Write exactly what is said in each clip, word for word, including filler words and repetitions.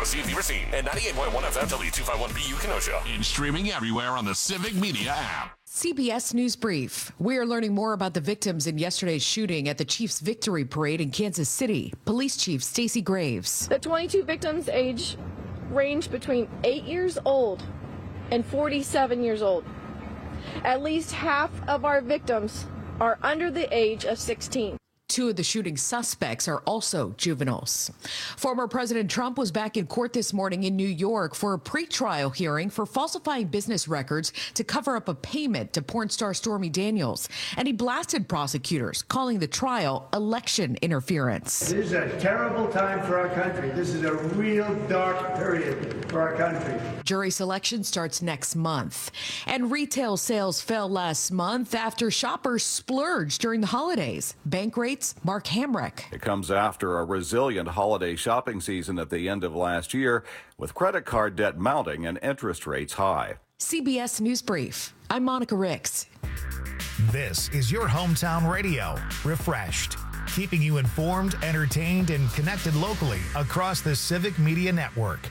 C F E Racine, and ninety-eight point one F M W two fifty-one B U Kenosha. And streaming everywhere on the Civic Media app. C B S News Brief. We are learning more about the victims in yesterday's shooting at the Chiefs Victory Parade in Kansas City. Police Chief Stacey Graves. The twenty-two victims age range between eight years old and forty-seven years old. At least half of our victims are under the age of sixteen. Two of the shooting suspects are also juveniles. Former President Trump was back in court this morning in New York for a pretrial hearing for falsifying business records to cover up a payment to porn star Stormy Daniels. And he blasted prosecutors, calling the trial election interference. This is a terrible time for our country. This is a real dark period for our country. Jury selection starts next month. And retail sales fell last month after shoppers splurged during the holidays. Bank rates, Mark Hamrick. It comes after a resilient holiday shopping season at the end of last year, with credit card debt mounting and interest rates high. C B S News Brief. I'm Monica Ricks. This is your hometown radio, refreshed, keeping you informed, entertained, and connected locally across the Civic Media Network.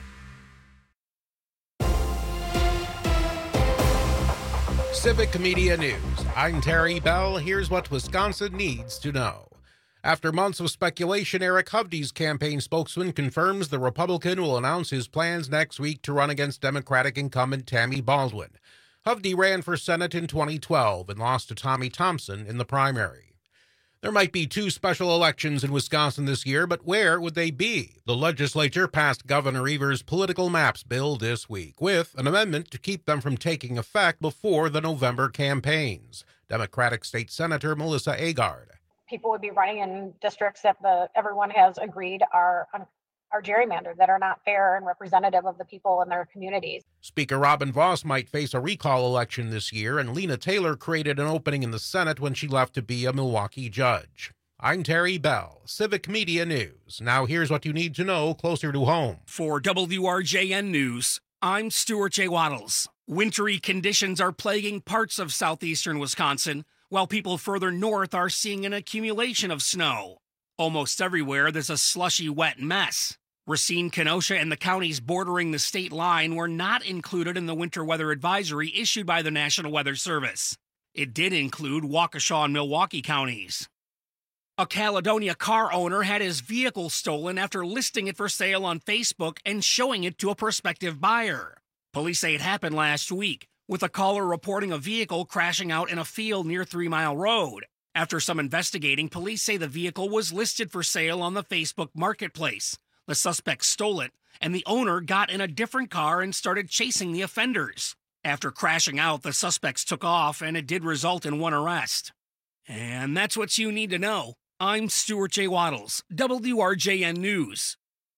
Civic Media News. I'm Terry Bell. Here's what Wisconsin needs to know. After months of speculation, Eric Hovde's campaign spokesman confirms the Republican will announce his plans next week to run against Democratic incumbent Tammy Baldwin. Hovde ran for Senate in twenty twelve and lost to Tommy Thompson in the primary. There might be two special elections in Wisconsin this year, but where would they be? The legislature passed Governor Evers' political maps bill this week, with an amendment to keep them from taking effect before the November campaigns. Democratic State Senator Melissa Agard. People would be running in districts that the everyone has agreed are are gerrymandered, that are not fair and representative of the people in their communities. Speaker Robin Vos might face a recall election this year, and Lena Taylor created an opening in the Senate when she left to be a Milwaukee judge. I'm Terry Bell, Civic Media News. Now here's what you need to know closer to home. For W R J N News, I'm Stuart J. Waddles. Wintry conditions are plaguing parts of southeastern Wisconsin, while people further north are seeing an accumulation of snow. Almost everywhere, there's a slushy, wet mess. Racine, Kenosha, and the counties bordering the state line were not included in the winter weather advisory issued by the National Weather Service. It did include Waukesha and Milwaukee counties. A Caledonia car owner had his vehicle stolen after listing it for sale on Facebook and showing it to a prospective buyer. Police say it happened last week, with a caller reporting a vehicle crashing out in a field near Three Mile Road. After some investigating, police say the vehicle was listed for sale on the Facebook marketplace. The suspect stole it, and the owner got in a different car and started chasing the offenders. After crashing out, the suspects took off, and it did result in one arrest. And that's what you need to know. I'm Stuart J. Waddles, W R J N News.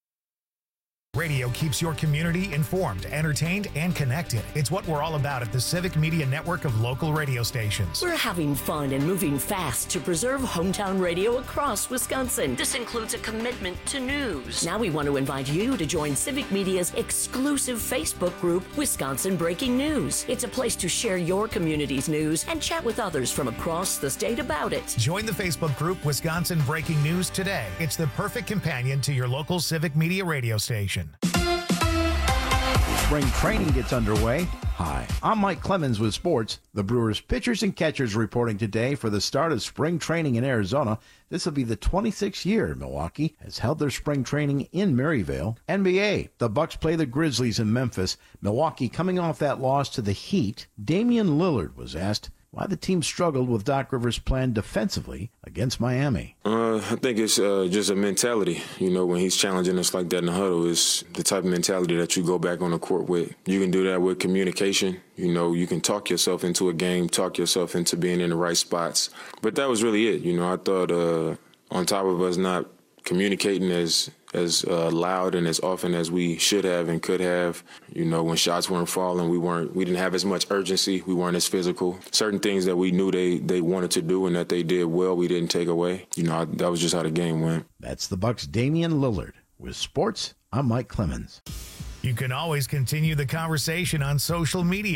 Radio keeps your community informed, entertained, and connected. It's what we're all about at the Civic Media Network of local radio stations. We're having fun and moving fast to preserve hometown radio across Wisconsin. This includes a commitment to news. Now we want to invite you to join Civic Media's exclusive Facebook group, Wisconsin Breaking News. It's a place to share your community's news and chat with others from across the state about it. Join the Facebook group, Wisconsin Breaking News, today. It's the perfect companion to your local Civic Media radio station. Spring training gets underway. Hi, I'm Mike Clemens with sports. The Brewers pitchers and catchers reporting today for the start of spring training in Arizona. This will be the twenty-sixth year Milwaukee has held their spring training in Maryvale. N B A, the Bucks play the Grizzlies in Memphis. Milwaukee coming off that loss to the Heat. Damian Lillard was asked why the team struggled with Doc Rivers' plan defensively against Miami. Uh, I think it's uh, just a mentality. You know, when he's challenging us like that in the huddle, it's the type of mentality that you go back on the court with. You can do that with communication. You know, you can talk yourself into a game, talk yourself into being in the right spots. But that was really it. You know, I thought uh, on top of us not communicating as as uh, loud and as often as we should have and could have. You know, when shots weren't falling, we weren't, we didn't have as much urgency. We weren't as physical. Certain things that we knew they, they wanted to do and that they did well, we didn't take away. You know, I, that was just how the game went. That's the Bucks' Damian Lillard. With sports, I'm Mike Clemens. You can always continue the conversation on social media.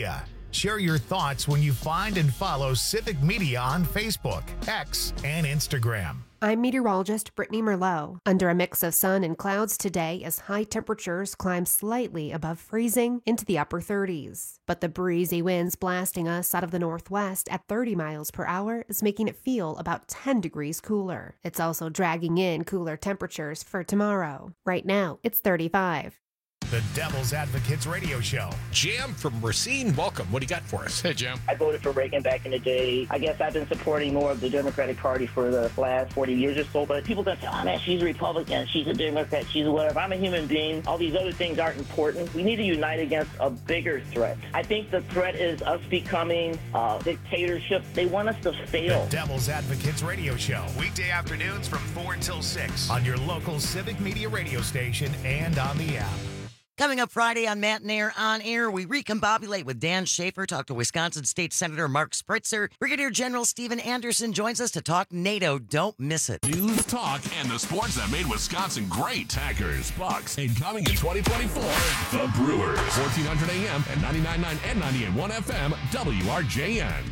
Share your thoughts when you find and follow Civic Media on Facebook, X, and Instagram. I'm meteorologist Brittany Merlot. Under a mix of sun and clouds today as high temperatures climb slightly above freezing into the upper thirties. But the breezy winds blasting us out of the northwest at thirty miles per hour is making it feel about ten degrees cooler. It's also dragging in cooler temperatures for tomorrow. Right now, it's thirty-five. The Devil's Advocates Radio Show. Jam from Racine, welcome. What do you got for us? Hey, Jam. I voted for Reagan back in the day. I guess I've been supporting more of the Democratic Party for the last forty years or so, but people gonna say, oh man, she's a Republican, she's a Democrat, she's a whatever. I'm a human being. All these other things aren't important. We need to unite against a bigger threat. I think the threat is us becoming a dictatorship. They want us to fail. The Devil's Advocates Radio Show. Weekday afternoons from four until six on your local Civic Media radio station and on the app. Coming up Friday on Mattinaire On Air, we recombobulate with Dan Schaefer, talk to Wisconsin State Senator Mark Spritzer. Brigadier General Stephen Anderson joins us to talk NATO. Don't miss it. News, talk, and the sports that made Wisconsin great. Packers, Bucks, and coming in twenty twenty-four, the Brewers. fourteen hundred A M and ninety-nine point nine and ninety-eight point one F M, W R J N.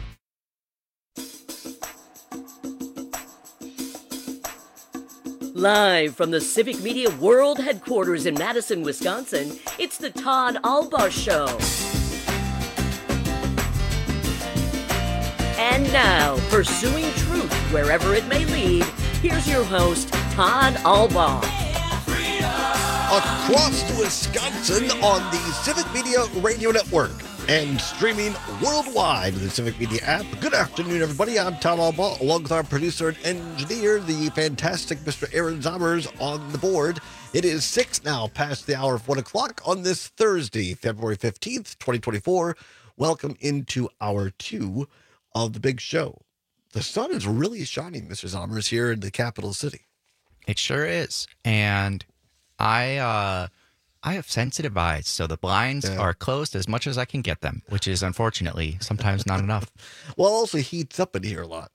Live from the Civic Media World Headquarters in Madison, Wisconsin, it's the Todd Albaugh Show. And now, pursuing truth wherever it may lead, here's your host, Todd Albaugh. Across Wisconsin on the Civic Media Radio Network and streaming worldwide with the Civic Media app. Good afternoon, everybody. I'm Todd Albaugh, along with our producer and engineer, the fantastic Mister Aaron Zommers, on the board. It is six now, past the hour of one o'clock on this Thursday, February fifteenth, twenty twenty-four. Welcome into hour two of the big show. The sun is really shining, Mister Zommers, here in the capital city. It sure is. And I, uh, I have sensitive eyes, so the blinds yeah. are closed as much as I can get them, which is unfortunately sometimes not enough. Well, it also heats up in here a lot.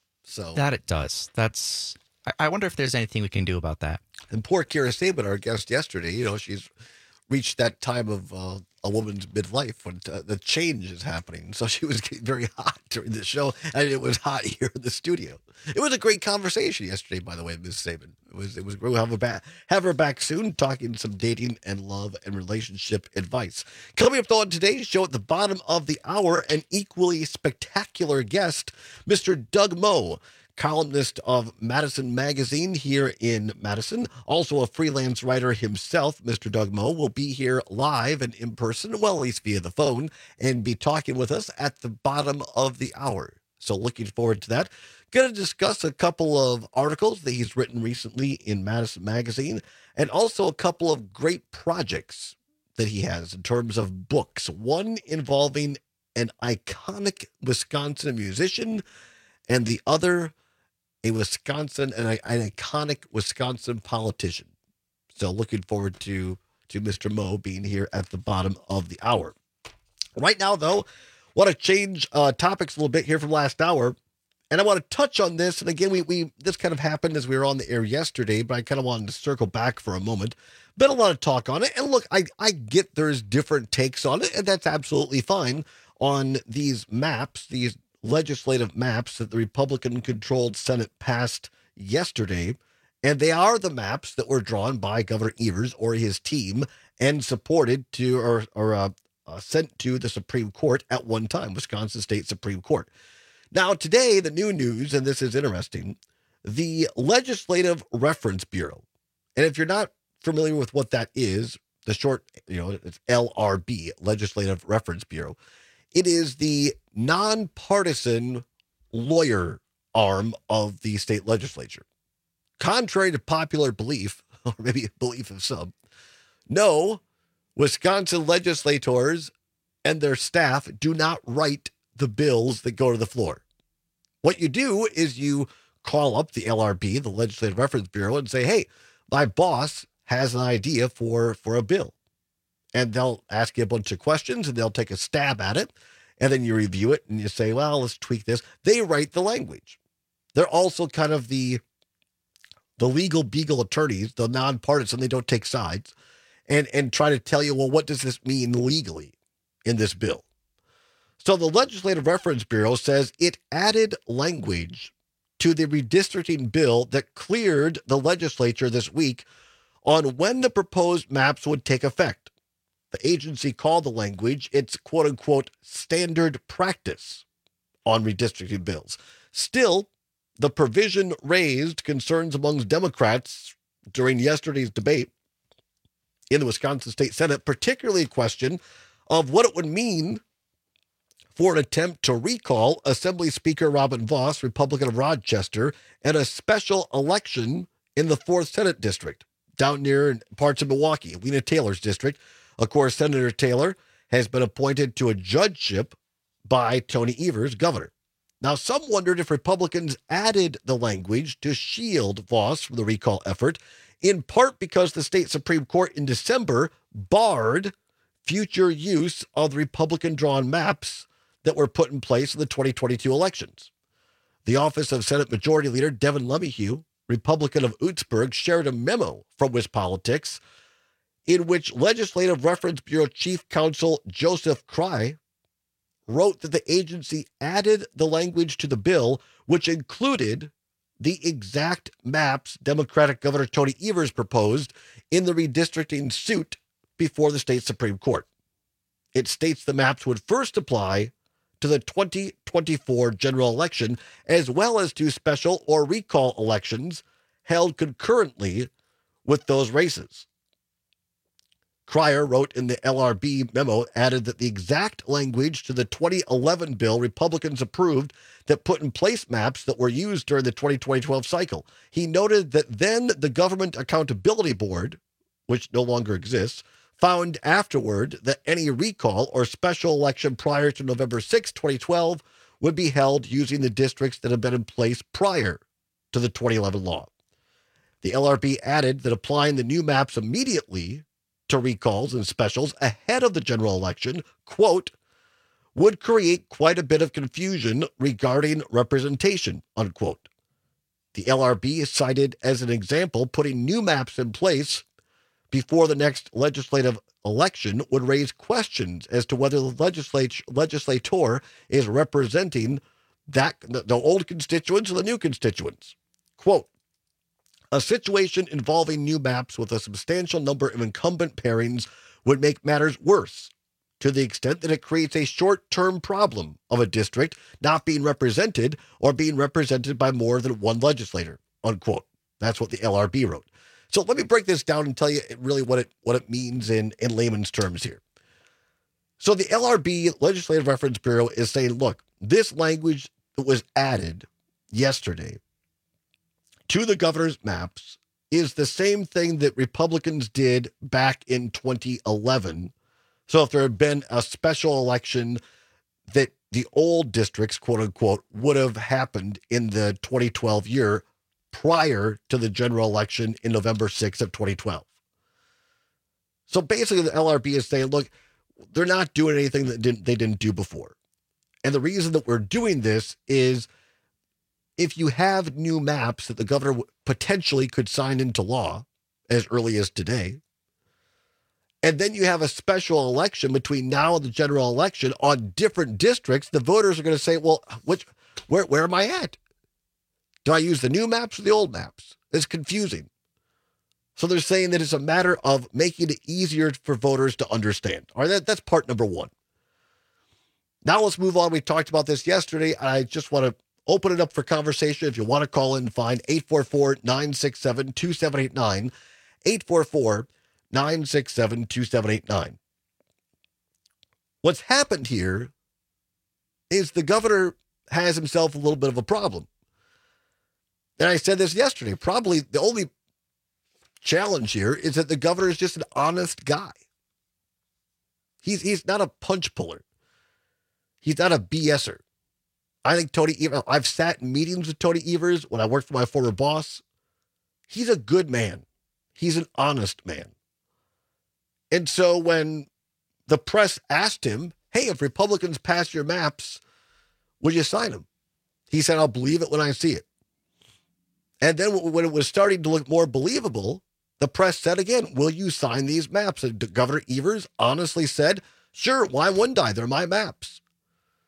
So that it does. That's. I, I wonder if there's anything we can do about that. And poor Kira Saban, our guest yesterday, you know, she's reached that time of uh, a woman's midlife when uh, the change is happening. So she was getting very hot during the show, and it was hot here in the studio. It was a great conversation yesterday, by the way, Miz Saban. It was it was great. We'll have her back, have her back soon, talking some dating and love and relationship advice. Coming up, though, on today's show at the bottom of the hour, an equally spectacular guest, Mister Doug Moe, columnist of Madison Magazine here in Madison, also a freelance writer himself. Mister Doug Moe will be here live and in person, well, at least via the phone, and be talking with us at the bottom of the hour. So looking forward to that. Going to discuss a couple of articles that he's written recently in Madison Magazine, and also a couple of great projects that he has in terms of books. One involving an iconic Wisconsin musician, and the other a Wisconsin, an, an iconic Wisconsin politician. So looking forward to, to Mister Moe being here at the bottom of the hour. Right now, though, want to change uh, topics a little bit here from last hour. And I want to touch on this. And again, we, we this kind of happened as we were on the air yesterday, but I kind of wanted to circle back for a moment. Been a lot of talk on it. And look, I, I get there's different takes on it, and that's absolutely fine on these maps, these legislative maps that the Republican-controlled Senate passed yesterday. And they are the maps that were drawn by Governor Evers or his team and supported to or, or uh, uh, sent to the Supreme Court at one time, Wisconsin State Supreme Court. Now, today, the new news, and this is interesting, the Legislative Reference Bureau. And if you're not familiar with what that is, the short, you know, it's L R B, Legislative Reference Bureau. It is the nonpartisan lawyer arm of the state legislature. Contrary to popular belief, or maybe belief of some, no, Wisconsin legislators and their staff do not write the bills that go to the floor. What you do is you call up the L R B, the Legislative Reference Bureau, and say, hey, my boss has an idea for, for a bill. And they'll ask you a bunch of questions, and they'll take a stab at it, and then you review it, and you say, well, let's tweak this. They write the language. They're also kind of the, the legal beagle attorneys, the nonpartisan, they don't take sides, and, and try to tell you, well, what does this mean legally in this bill? So the Legislative Reference Bureau says it added language to the redistricting bill that cleared the legislature this week on when the proposed maps would take effect. The agency called the language its quote-unquote standard practice on redistricting bills. Still, the provision raised concerns amongst Democrats during yesterday's debate in the Wisconsin State Senate, particularly a question of what it would mean for an attempt to recall Assembly Speaker Robin Vos, Republican of Rochester, and a special election in the fourth Senate District down near parts of Milwaukee, Lena Taylor's district. Of course, Senator Taylor has been appointed to a judgeship by Tony Evers, governor. Now, some wondered if Republicans added the language to shield Vos from the recall effort, in part because the state Supreme Court in December barred future use of the Republican-drawn maps that were put in place in the twenty twenty-two elections. The office of Senate Majority Leader Devin LeMahieu, Republican of Oostburg, shared a memo from WisPolitics in which Legislative Reference Bureau Chief Counsel Joseph Cry wrote that the agency added the language to the bill, which included the exact maps Democratic Governor Tony Evers proposed in the redistricting suit before the state Supreme Court. It states the maps would first apply to the twenty twenty-four general election, as well as to special or recall elections held concurrently with those races. Cryer wrote in the L R B memo, added that the exact language to the twenty eleven bill Republicans approved that put in place maps that were used during the twenty twelve cycle. He noted that then the Government Accountability Board, which no longer exists, found afterward that any recall or special election prior to November sixth, twenty twelve would be held using the districts that had been in place prior to the twenty eleven law. The L R B added that applying the new maps immediately to recalls and specials ahead of the general election, quote, would create quite a bit of confusion regarding representation, unquote. The L R B is cited as an example putting new maps in place before the next legislative election would raise questions as to whether the legislature, legislator is representing that the, the old constituents or the new constituents. Quote, a situation involving new maps with a substantial number of incumbent pairings would make matters worse to the extent that it creates a short-term problem of a district not being represented or being represented by more than one legislator, unquote. That's what the L R B wrote. So let me break this down and tell you really what it what it means in, in layman's terms here. So the L R B, Legislative Reference Bureau, is saying, look, this language that was added yesterday to the governor's maps is the same thing that Republicans did back in twenty eleven. So if there had been a special election that the old districts, quote unquote, would have happened in the twenty twelve year prior to the general election in November sixth of twenty twelve. So basically the L R B is saying, look, they're not doing anything that didn't, they didn't do before. And the reason that we're doing this is if you have new maps that the governor potentially could sign into law as early as today, and then you have a special election between now and the general election on different districts, the voters are going to say, well, which, where, where am I at? Do I use the new maps or the old maps? It's confusing. So they're saying that it's a matter of making it easier for voters to understand. All right, that, that's part number one. Now let's move on. We talked about this yesterday. I just want to open it up for conversation. If you want to call in, find eight four four, nine six seven, two seven eight nine, eight four four, nine six seven, two seven eight nine. What's happened here is the governor has himself a little bit of a problem. And I said this yesterday, probably the only challenge here is that the governor is just an honest guy. He's, he's not a punch puller. He's not a BSer. I think Tony Evers, I've sat in meetings with Tony Evers when I worked for my former boss. He's a good man. He's an honest man. And so when the press asked him, hey, if Republicans pass your maps, would you sign them? He said, I'll believe it when I see it. And then when it was starting to look more believable, the press said again, will you sign these maps? And Governor Evers honestly said, sure, why wouldn't I? They're my maps.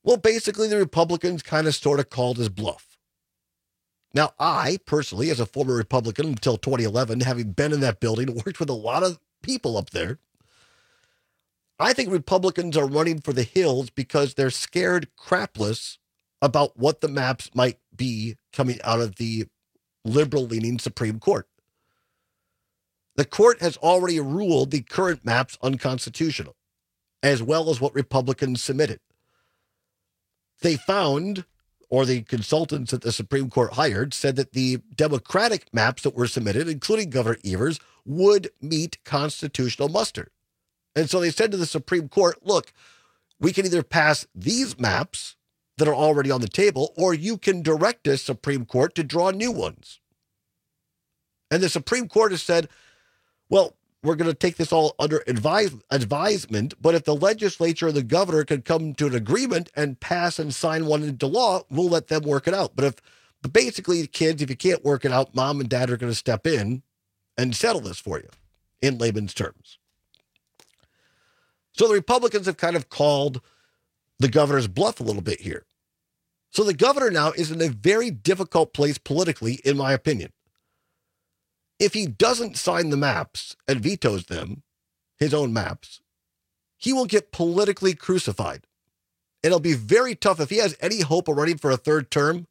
Well, basically, the Republicans kind of sort of called his bluff. Now, I personally, as a former Republican until twenty eleven, having been in that building, worked with a lot of people up there, I think Republicans are running for the hills because they're scared crapless about what the maps might be coming out of the liberal-leaning Supreme Court. The court has already ruled the current maps unconstitutional, as well as what Republicans submitted. They found, or the consultants that the Supreme Court hired, said that the Democratic maps that were submitted, including Governor Evers, would meet constitutional muster. And so they said to the Supreme Court, look, we can either pass these maps that are already on the table, or you can direct us, Supreme Court, to draw new ones. And the Supreme Court has said, well, we're going to take this all under advise, advisement, but if the legislature or the governor can come to an agreement and pass and sign one into law, we'll let them work it out. But if, but basically, kids, if you can't work it out, mom and dad are going to step in and settle this for you in layman's terms. So the Republicans have kind of called the governor's bluff a little bit here. So the governor now is in a very difficult place politically, in my opinion. If he doesn't sign the maps and vetoes them, his own maps, he will get politically crucified. It'll be very tough. If he has any hope of running for a third term,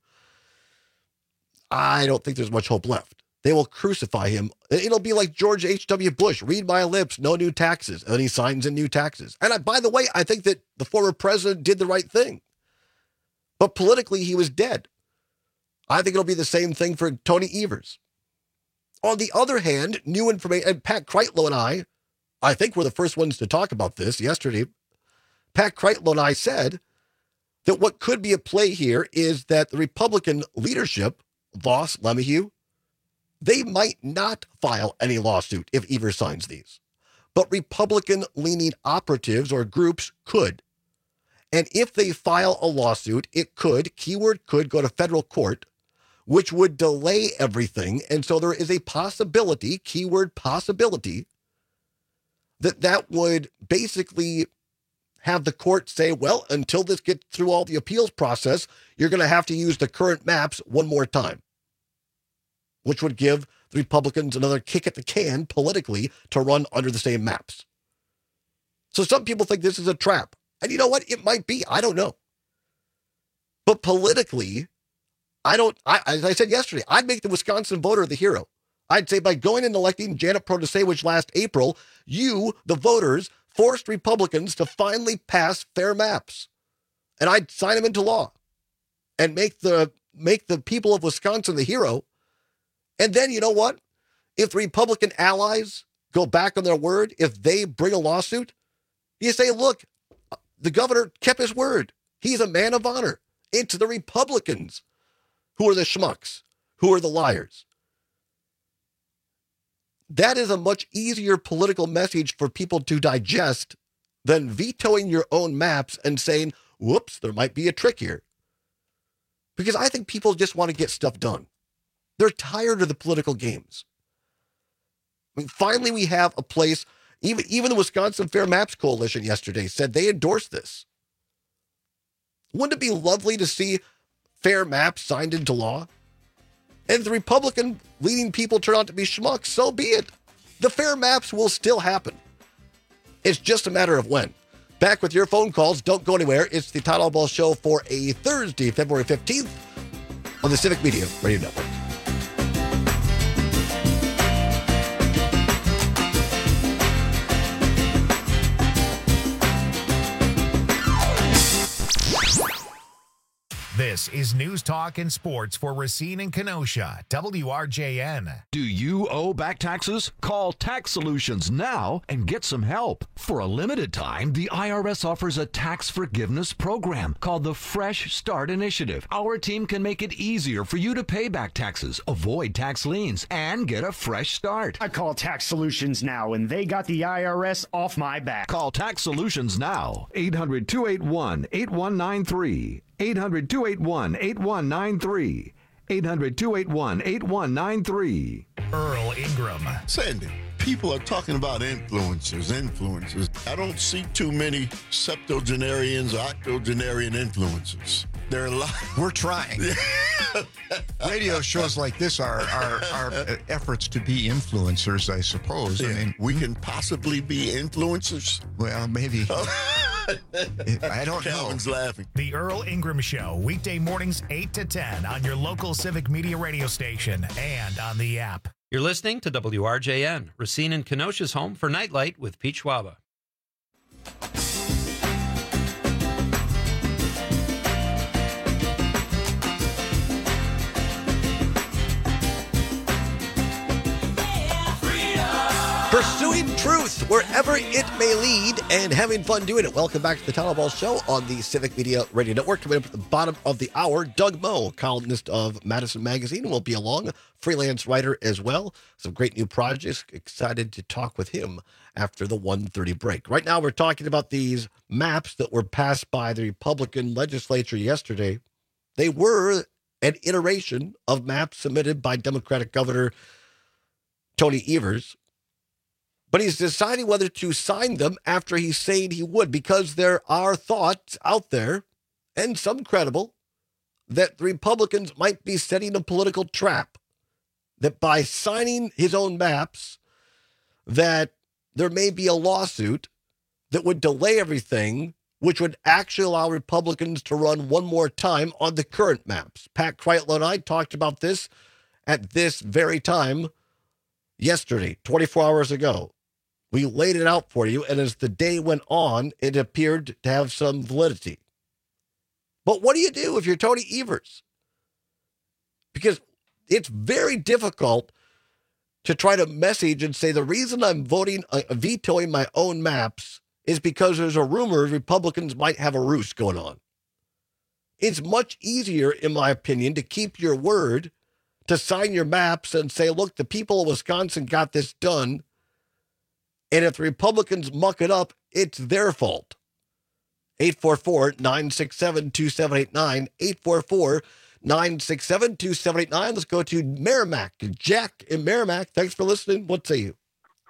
I don't think there's much hope left. They will crucify him. It'll be like George H W. Bush, read my lips, no new taxes. And then he signs in new taxes. And I, by the way, I think that the former president did the right thing. But politically, he was dead. I think it'll be the same thing for Tony Evers. On the other hand, new information, and Pat Kreitlow and I, I think we're the first ones to talk about this yesterday. Pat Kreitlow and I said that what could be at play here is that the Republican leadership, Voss, LeMahieu, they might not file any lawsuit if Evers signs these. But Republican-leaning operatives or groups could. And if they file a lawsuit, it could, keyword could, go to federal court, which would delay everything. And so there is a possibility, keyword possibility, that that would basically have the court say, well, until this gets through all the appeals process, you're going to have to use the current maps one more time, which would give the Republicans another kick at the can politically to run under the same maps. So some people think this is a trap. And you know what? It might be. I don't know. But politically, I don't, I, as I said yesterday, I'd make the Wisconsin voter the hero. I'd say by going and electing Janet Protasewicz last April, you, the voters, forced Republicans to finally pass fair maps. And I'd sign them into law and make the, make the people of Wisconsin the hero. And then, you know what? If the Republican allies go back on their word, if they bring a lawsuit, you say, look, the governor kept his word. He's a man of honor. It's the Republicans who are the schmucks, who are the liars. That is a much easier political message for people to digest than vetoing your own maps and saying, whoops, there might be a trick here. Because I think people just want to get stuff done. They're tired of the political games. I mean, finally, we have a place, even, even the Wisconsin Fair Maps Coalition yesterday said they endorsed this. Wouldn't it be lovely to see fair maps signed into law? And if the Republican leading people turn out to be schmucks, so be it. The fair maps will still happen. It's just a matter of when. Back with your phone calls. Don't go anywhere. It's the Todd Ball Show for a Thursday, February fifteenth on the Civic Media Radio Network. This is News Talk and Sports for Racine and Kenosha, W R J N. Do you owe back taxes? Call Tax Solutions now and get some help. For a limited time, the I R S offers a tax forgiveness program called the Fresh Start Initiative. Our team can make it easier for you to pay back taxes, avoid tax liens, and get a fresh start. I call Tax Solutions now, and they got the I R S off my back. Call Tax Solutions now, eight hundred, two eight one, eight one nine three. eight hundred, two eight one, eight one nine three. eight hundred, two eight one, eight one nine three. Earl Ingram. Sandy, People are talking about influencers, influencers. I don't see too many septuagenarians or octogenarian influencers. There are a lot. We're trying. Radio shows like this are, are, are efforts to be influencers, I suppose. Yeah. I mean, we can possibly be influencers. Well, maybe. I don't Calvin's know. laughing. The Earl Ingram Show, weekday mornings eight to ten on your local Civic Media radio station and on the app. You're listening to W R J N, Racine and Kenosha's home for Nightlight with Pete Schwaba. Pursuing truth wherever it may lead and having fun doing it. Welcome back to the Town Hall Show on the Civic Media Radio Network. Coming up at the bottom of the hour, Doug Moe, columnist of Madison Magazine, will be along, freelance writer as well. Some great new projects. Excited to talk with him after the one thirty break. Right now, we're talking about these maps that were passed by the Republican legislature yesterday. They were an iteration of maps submitted by Democratic Governor Tony Evers. But he's deciding whether to sign them after he said he would, because there are thoughts out there, and some credible, that the Republicans might be setting a political trap, that by signing his own maps, that there may be a lawsuit that would delay everything, which would actually allow Republicans to run one more time on the current maps. Pat Kreitlow and I talked about this at this very time yesterday, twenty-four hours ago. We laid it out for you, and as the day went on, it appeared to have some validity. But what do you do if you're Tony Evers? Because it's very difficult to try to message and say the reason I'm voting, uh, vetoing my own maps is because there's a rumor Republicans might have a ruse going on. It's much easier, in my opinion, to keep your word, to sign your maps and say, look, the people of Wisconsin got this done. And if the Republicans muck it up, it's their fault. eight four four, nine six seven, two seven eight nine, eight four four, nine six seven, two seven eight nine. Let's go to Merrimack. Jack in Merrimack, thanks for listening. What say you?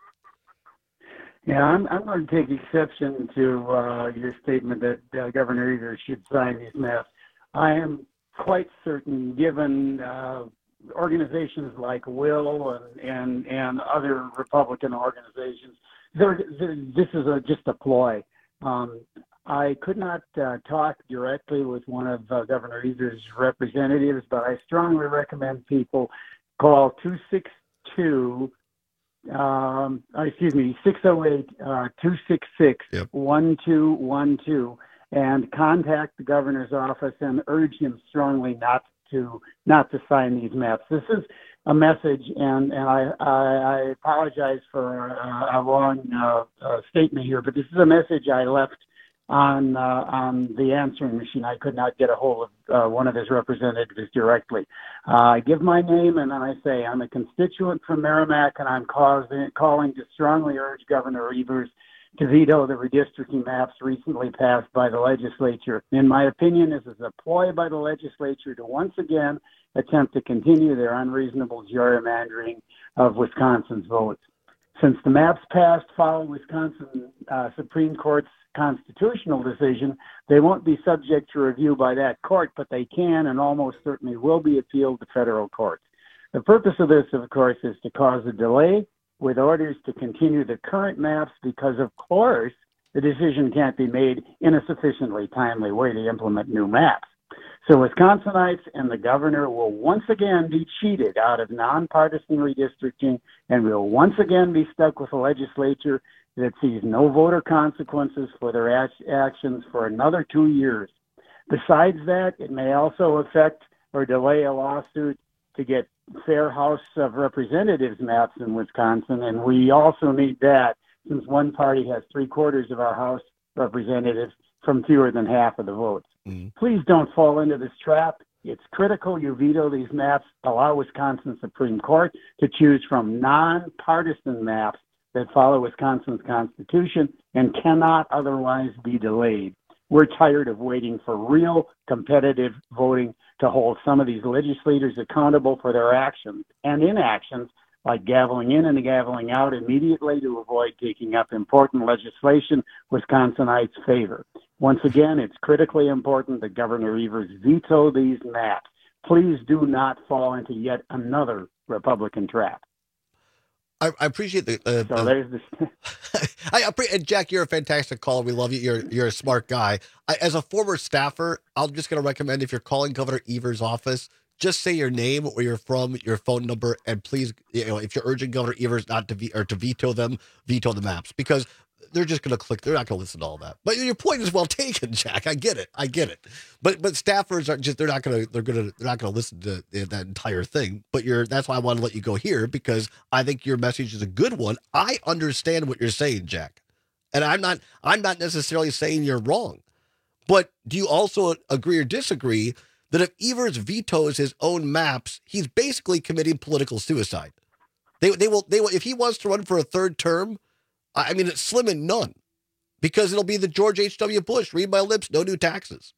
Yeah, I'm, I'm going to take exception to uh, your statement that uh, Governor Evers should sign these maps. I am quite certain, given uh, organizations like Will and, and, and other Republican organizations, they're, they're, this is a, just a ploy. Um, I could not uh, talk directly with one of uh, Governor Evers' representatives, but I strongly recommend people call two six two, um, excuse me, six oh eight, two six six, one two one two, and contact the governor's office and urge him strongly not to not to sign these maps. This is a message, and, and I, I, I apologize for a, a long uh, uh, statement here, but this is a message I left on uh, on the answering machine. I could not get a hold of uh, one of his representatives directly. Uh, I give my name, and then I say I'm a constituent from Merrimack, and I'm causing, calling to strongly urge Governor Evers to veto the redistricting maps recently passed by the legislature. In my opinion, this is a ploy by the legislature to once again attempt to continue their unreasonable gerrymandering of Wisconsin's votes. Since the maps passed following Wisconsin uh, Supreme Court's constitutional decision, they won't be subject to review by that court, but they can and almost certainly will be appealed to federal courts. The purpose of this, of course, is to cause a delay with orders to continue the current maps because, of course, the decision can't be made in a sufficiently timely way to implement new maps. So Wisconsinites and the governor will once again be cheated out of nonpartisan redistricting, and will once again be stuck with a legislature that sees no voter consequences for their actions for another two years. Besides that, it may also affect or delay a lawsuit to get fair House of Representatives maps in Wisconsin, and we also need that since one party has three quarters of our House representatives from fewer than half of the votes. Mm-hmm. Please don't fall into this trap. It's critical you veto these maps, allow Wisconsin Supreme Court to choose from nonpartisan maps that follow Wisconsin's Constitution and cannot otherwise be delayed. We're tired of waiting for real competitive voting to hold some of these legislators accountable for their actions and inactions like gaveling in and gaveling out immediately to avoid taking up important legislation Wisconsinites favor. Once again, it's critically important that Governor Evers veto these maps. Please do not fall into yet another Republican trap. I, I appreciate the. Uh, so there's this. I appreciate, Jack, you're a fantastic caller. We love you. You're you're a smart guy. I, as a former staffer, I'm just going to recommend if you're calling Governor Evers' office, just say your name, where you're from, your phone number, and please, you know, if you're urging Governor Evers not to ve- or to veto them, veto the maps, because they're just going to click. They're not going to listen to all that. But your point is well taken, Jack. I get it. I get it. But but staffers are just they're not going to they're going to they're not going to listen to that entire thing. But you're that's why I want to let you go here, because I think your message is a good one. I understand what you're saying, Jack, and I'm not I'm not necessarily saying you're wrong. But do you also agree or disagree that if Evers vetoes his own maps, he's basically committing political suicide? They they will they will if he wants to run for a third term. I mean, it's slim and none, because it'll be the George H W. Bush. Read my lips, no new taxes.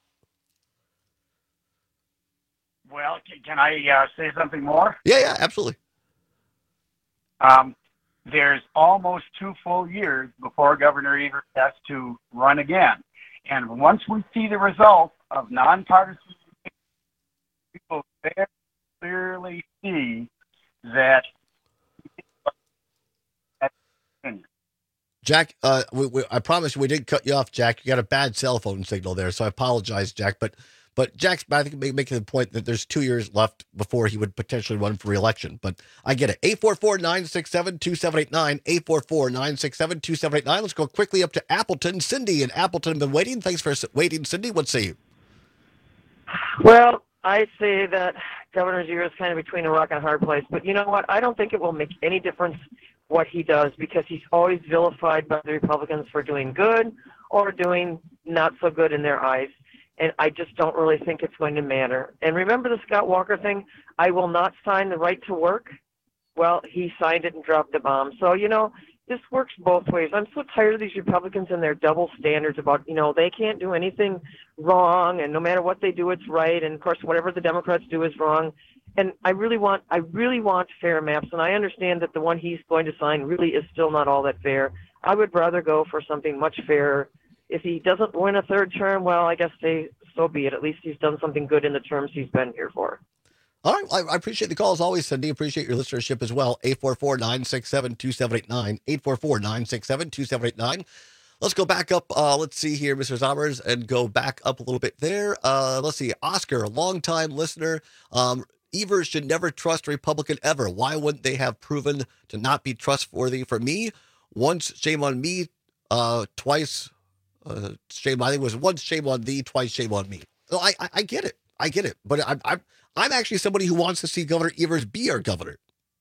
Well, can I uh, say something more? Yeah, yeah, absolutely. Um, there's almost two full years before Governor Evers has to run again. And once we see the results of nonpartisan, people very clearly see that. Jack, uh, we, we, I promise we didn't cut you off, Jack. You got a bad cell phone signal there, so I apologize, Jack. But but Jack's, I think, making the point that there's two years left before he would potentially run for re-election. But I get it. eight four four, nine six seven, two seven eight nine, eight four four, nine six seven, two seven eight nine. Let's go quickly up to Appleton. Cindy in Appleton, been waiting. Thanks for waiting, Cindy. What say you? Well, I say that Governor Evers is kind of between a rock and a hard place. But you know what? I don't think it will make any difference what he does, because he's always vilified by the Republicans for doing good or doing not so good in their eyes. And I just don't really think it's going to matter. And remember the Scott Walker thing? I will not sign the right to work. Well, he signed it and dropped the bomb. So, you know, this works both ways. I'm so tired of these Republicans and their double standards about, you know, they can't do anything wrong, and no matter what they do, it's right. And, of course, whatever the Democrats do is wrong. And I really want, I really want fair maps, and I understand that the one he's going to sign really is still not all that fair. I would rather go for something much fairer. If he doesn't win a third term, well, I guess they, so be it. At least he's done something good in the terms he's been here for. All right. I, I appreciate the call as always, Cindy. Appreciate your listenership as well. eight four four, nine six seven, two seven eight nine. eight four four, nine six seven, two seven eight nine. Let's go back up. Uh, let's see here, Mister Zommers, and go back up a little bit there. Uh, let's see. Oscar, a longtime listener. Um, Evers should never trust a Republican ever. Why wouldn't they have proven to not be trustworthy? For me, once shame on me, uh, twice uh, shame. I think it was once shame on thee, twice shame on me. So I, I, I get it. I get it. But I'm, I'm, I'm actually somebody who wants to see Governor Evers be our governor.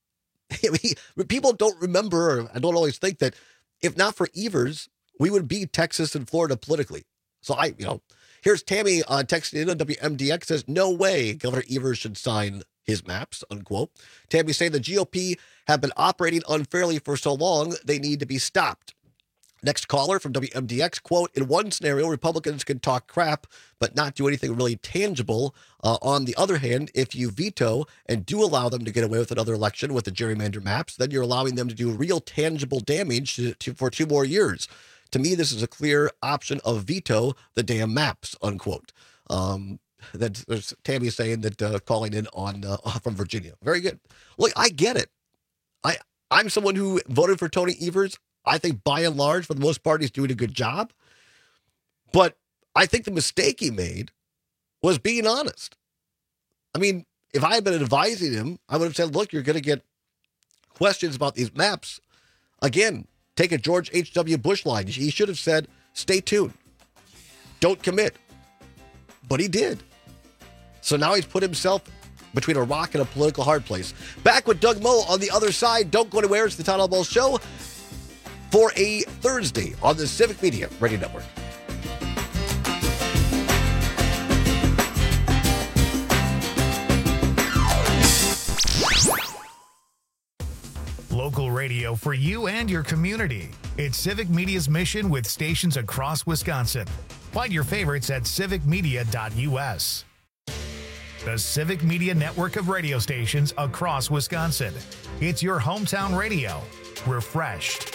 I mean, people don't remember, or I don't always think that if not for Evers, we would be Texas and Florida politically. So I, you know. Here's Tammy uh, texting in on W M D X, says, no way Governor Evers should sign his maps, unquote. Tammy saying the G O P have been operating unfairly for so long, they need to be stopped. Next caller from W M D X, quote, in one scenario, Republicans can talk crap, but not do anything really tangible. Uh, on the other hand, if you veto and do allow them to get away with another election with the gerrymander maps, then you're allowing them to do real tangible damage to, to, for two more years. To me, this is a clear option of veto the damn maps, unquote. Um, that there's Tammy saying that uh, calling in on uh, from Virginia. Very good. Look, I get it. I, I'm someone who voted for Tony Evers. I think by and large, for the most part, he's doing a good job. But I think the mistake he made was being honest. I mean, if I had been advising him, I would have said, look, you're going to get questions about these maps. Again, take a George H W. Bush line. He should have said, stay tuned. Don't commit. But he did. So now he's put himself between a rock and a political hard place. Back with Doug Moe on the other side. Don't go anywhere. It's the Town Hall Ball Show for a Thursday on the Civic Media Radio Network. Local radio for you and your community. It's Civic Media's mission with stations across Wisconsin. Find your favorites at civic media dot U S. the Civic Media network of radio stations across Wisconsin. It's your hometown radio, refreshed.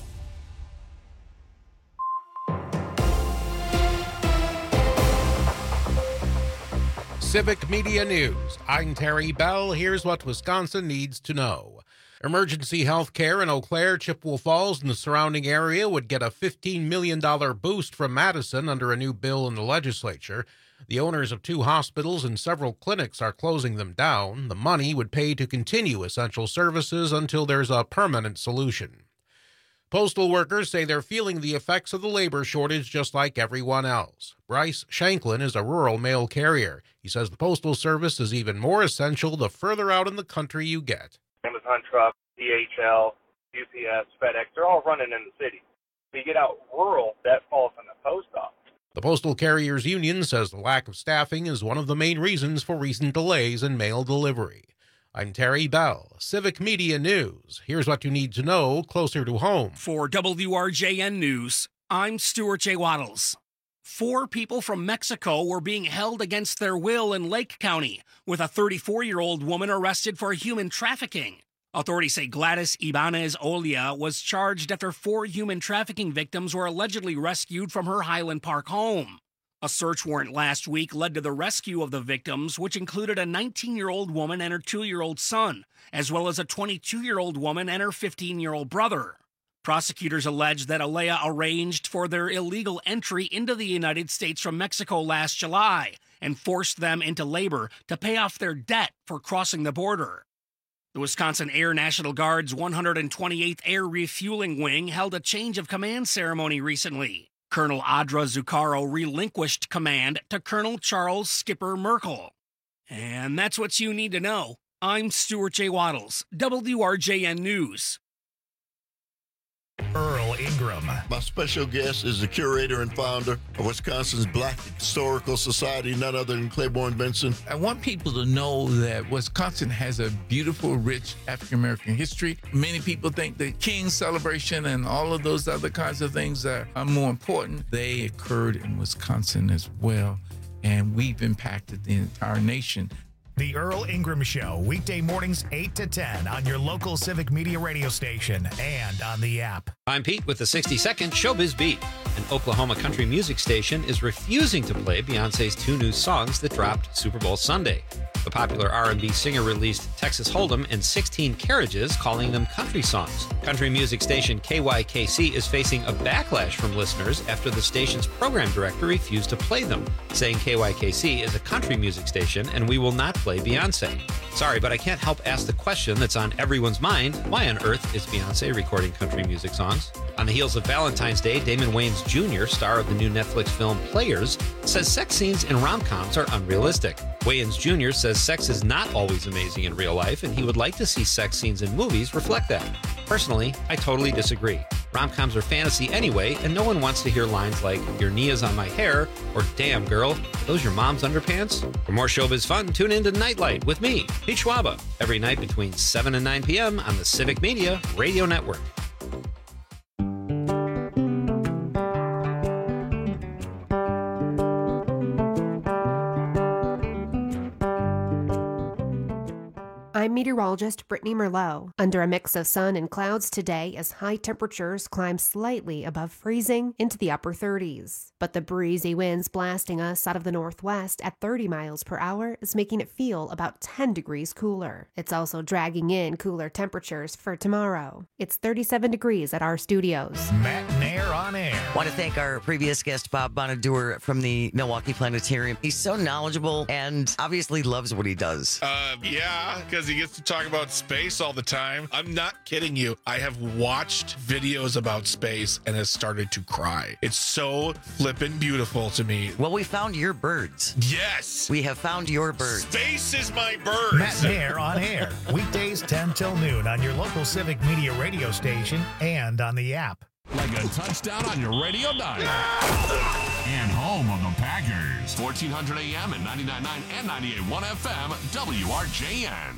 Civic Media News. I'm Terry Bell. Here's what Wisconsin needs to know. Emergency health care in Eau Claire, Chippewa Falls, and the surrounding area would get a fifteen million dollars boost from Madison under a new bill in the legislature. The owners of two hospitals and several clinics are closing them down. The money would pay to continue essential services until there's a permanent solution. Postal workers say they're feeling the effects of the labor shortage just like everyone else. Bryce Shanklin is a rural mail carrier. He says the Postal Service is even more essential the further out in the country you get. Amazon truck, D H L, U P S, FedEx, they're all running in the city. If you get out rural, that falls on the post office. The Postal Carriers Union says the lack of staffing is one of the main reasons for recent delays in mail delivery. I'm Terry Bell, Civic Media News. Here's what you need to know closer to home. For W R J N News, I'm Stuart J. Waddles. Four people from Mexico were being held against their will in Lake County, with a thirty-four-year-old woman arrested for human trafficking. Authorities say Gladys Ibanez Olia was charged after four human trafficking victims were allegedly rescued from her Highland Park home. A search warrant last week led to the rescue of the victims, which included a nineteen-year-old woman and her two-year-old son, as well as a twenty-two-year-old woman and her fifteen-year-old brother. Prosecutors allege that Alea arranged for their illegal entry into the United States from Mexico last July and forced them into labor to pay off their debt for crossing the border. The Wisconsin Air National Guard's one hundred twenty-eighth Air Refueling Wing held a change of command ceremony recently. Colonel Audra Zuccaro relinquished command to Colonel Charles Skipper Merkel. And that's what you need to know. I'm Stuart J. Waddles, W R J N News. Earl Ingram. My special guest is the curator and founder of Wisconsin's Black Historical Society, none other than Claiborne Benson. I want people to know that Wisconsin has a beautiful, rich African-American history. Many people think the King's celebration and all of those other kinds of things are, are more important. They occurred in Wisconsin as well, and we've impacted the entire nation. The Earl Ingram Show, weekday mornings eight to ten on your local Civic Media radio station and on the app. I'm Pete with the sixty second Showbiz Beat. An Oklahoma country music station is refusing to play Beyonce's two new songs that dropped Super Bowl Sunday. The popular R and B singer released Texas Hold'em and sixteen Carriages, calling them country songs. Country music station K Y K C is facing a backlash from listeners after the station's program director refused to play them, saying K Y K C is a country music station and we will not play Beyonce. Sorry, but I can't help ask the question that's on everyone's mind. Why on earth is Beyonce recording country music songs? On the heels of Valentine's Day, Damon Wayans Junior, star of the new Netflix film Players, says sex scenes in rom-coms are unrealistic. Wayans Junior says sex is not always amazing in real life, and he would like to see sex scenes in movies reflect that. Personally, I totally disagree. Rom-coms are fantasy anyway, and no one wants to hear lines like, "Your knee is on my hair," or "Damn, girl, are those your mom's underpants?" For more showbiz fun, tune in to Nightlight with me, Pete Schwaba, every night between seven and nine p.m. on the Civic Media Radio Network. I'm meteorologist Brittany Merlot. Under a mix of sun and clouds today as high temperatures climb slightly above freezing into the upper thirties. But the breezy winds blasting us out of the northwest at thirty miles per hour is making it feel about ten degrees cooler. It's also dragging in cooler temperatures for tomorrow. It's thirty-seven degrees at our studios. Matt Nair on air. Want to thank our previous guest, Bob Bonadur from the Milwaukee Planetarium. He's so knowledgeable and obviously loves what he does. Uh, yeah, because he gets to talk about space all the time. I'm not kidding you. I have watched videos about space and has started to cry. It's so flippin' beautiful to me. Well, we found your birds. Yes. We have found your birds. Space is my birds. Matt Nair on air. Weekdays ten till noon on your local Civic Media radio station and on the app. Like a touchdown on your radio dial. And home of the Packers. fourteen hundred A M and ninety-nine point nine and ninety-eight point one F M, W R J N.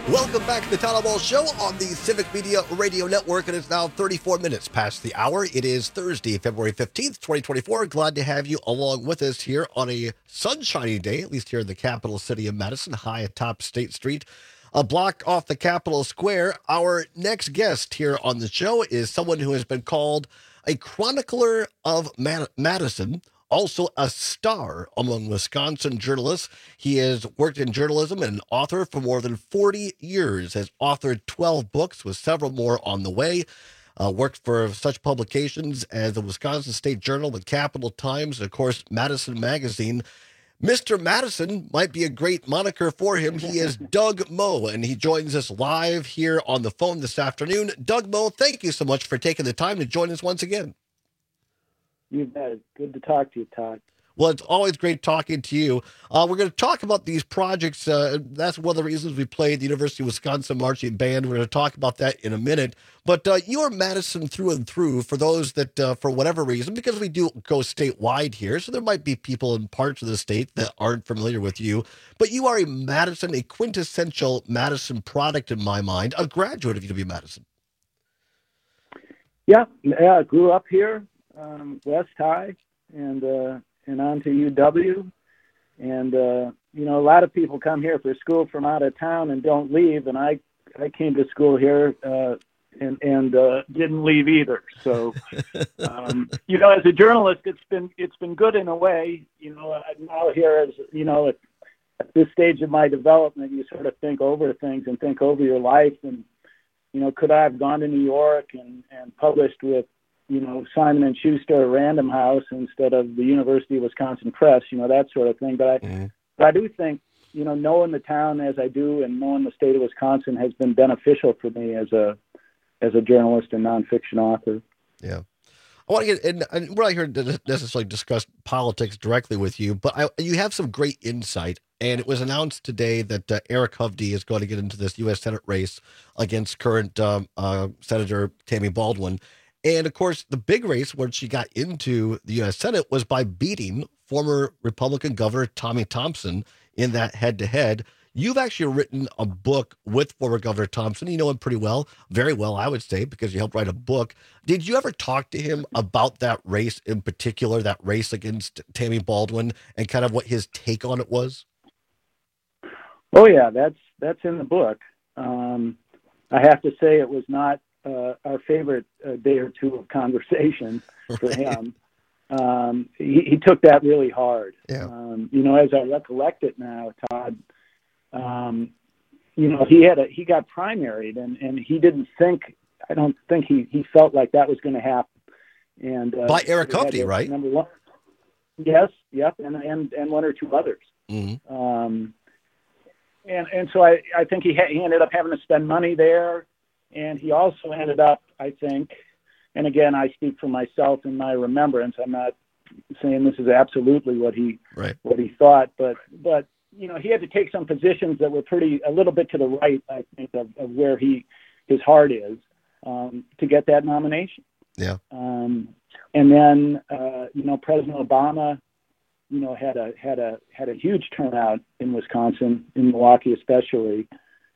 Welcome back to the Town Hall Show on the Civic Media Radio Network, and it's now thirty-four minutes past the hour. It is Thursday, February fifteenth, twenty twenty-four. Glad to have you along with us here on a sunshiny day, at least here in the capital city of Madison, high atop State Street, a block off the Capitol Square. Our next guest here on the show is someone who has been called a chronicler of Mad- Madison, also a star among Wisconsin journalists. He has worked in journalism and an author for more than forty years, has authored twelve books with several more on the way, uh, worked for such publications as the Wisconsin State Journal, the Capital Times, and of course, Madison Magazine. Mister Madison might be a great moniker for him. He is Doug Moe, and he joins us live here on the phone this afternoon. Doug Moe, thank you so much for taking the time to join us once again. You bet. Good to talk to you, Todd. Well, it's always great talking to you. Uh, we're going to talk about these projects. Uh, that's one of the reasons we played the University of Wisconsin Marching Band. We're going to talk about that in a minute. But uh, you are Madison through and through for those that, uh, for whatever reason, because we do go statewide here, so there might be people in parts of the state that aren't familiar with you. But you are a Madison, a quintessential Madison product in my mind, a graduate of U W-Madison. Yeah, yeah, I grew up here. Um, West High and uh, and on to U W, and uh, you know, a lot of people come here for school from out of town and don't leave, and I I came to school here uh, and and uh, didn't leave either. So um, you know, as a journalist, it's been it's been good in a way. You know, I'm now here as you know at, at this stage of my development, you sort of think over things and think over your life, and you know, could I have gone to New York and and published with you know, Simon and Schuster or Random House instead of the University of Wisconsin Press, you know, that sort of thing. But I, mm-hmm. but I do think, you know, knowing the town as I do and knowing the state of Wisconsin has been beneficial for me as a, as a journalist and nonfiction author. Yeah. I want to get, and, and we're not here to necessarily discuss politics directly with you, but I, you have some great insight. And it was announced today that uh, Eric Hovde is going to get into this U S Senate race against current um, uh, Senator Tammy Baldwin. And, of course, the big race when she got into the U S Senate was by beating former Republican Governor Tommy Thompson in that head-to-head. You've actually written a book with former Governor Thompson. You know him pretty well, very well, I would say, because you helped write a book. Did you ever talk to him about that race in particular, that race against Tammy Baldwin, and kind of what his take on it was? Oh, yeah, that's that's in the book. Um, I have to say it was not Uh, our favorite uh, day or two of conversation for him. Um, he, he took that really hard. Yeah. Um, you know, as I recollect it now, Todd, um, you know, he had a, he got primaried and, and he didn't think, I don't think he, he felt like that was going to happen. And uh, by Eric Hovde, right? Number one. Yes. Yep. And, and, and one or two others. Mm-hmm. Um, and, and so I, I think he, ha- he ended up having to spend money there. And he also ended up, I think, and again, I speak for myself in my remembrance. I'm not saying this is absolutely what he right. what he thought, but but you know, he had to take some positions that were pretty a little bit to the right, I think, of, of where he his heart is um, to get that nomination. Yeah. Um, and then uh, you know, President Obama, you know, had a had a had a huge turnout in Wisconsin, in Milwaukee especially,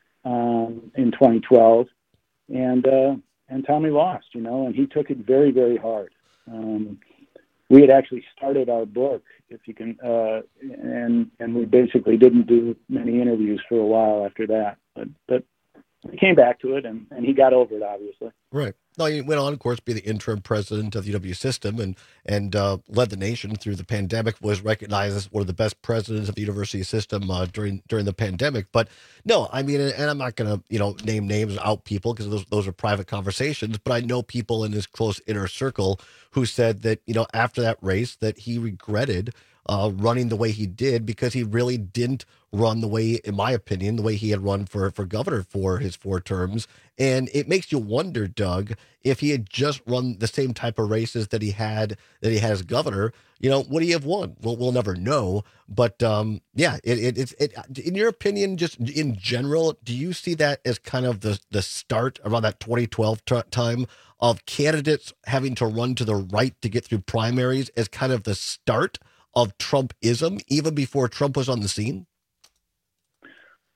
um, in twenty twelve. And uh, and Tommy lost, you know, and he took it very, very hard. Um, we had actually started our book, if you can, uh, and and we basically didn't do many interviews for a while after that. But but we came back to it, and, and he got over it, obviously. Right. No, he went on, of course, to be the interim president of the U W system and and uh, led the nation through the pandemic, was recognized as one of the best presidents of the university system uh, during during the pandemic. But no, I mean, and I'm not going to, you know, name names out people because those, those are private conversations, but I know people in his close inner circle who said that, you know, after that race that he regretted uh, running the way he did because he really didn't run the way, in my opinion, the way he had run for, for governor for his four terms. And it makes you wonder, Doug, if he had just run the same type of races that he had that he had as governor, you know, would he have won? Well, we'll never know. But um, yeah, it, it, it's it, in your opinion, just in general, do you see that as kind of the the start around that twenty twelve t- time of candidates having to run to the right to get through primaries as kind of the start of Trumpism, even before Trump was on the scene?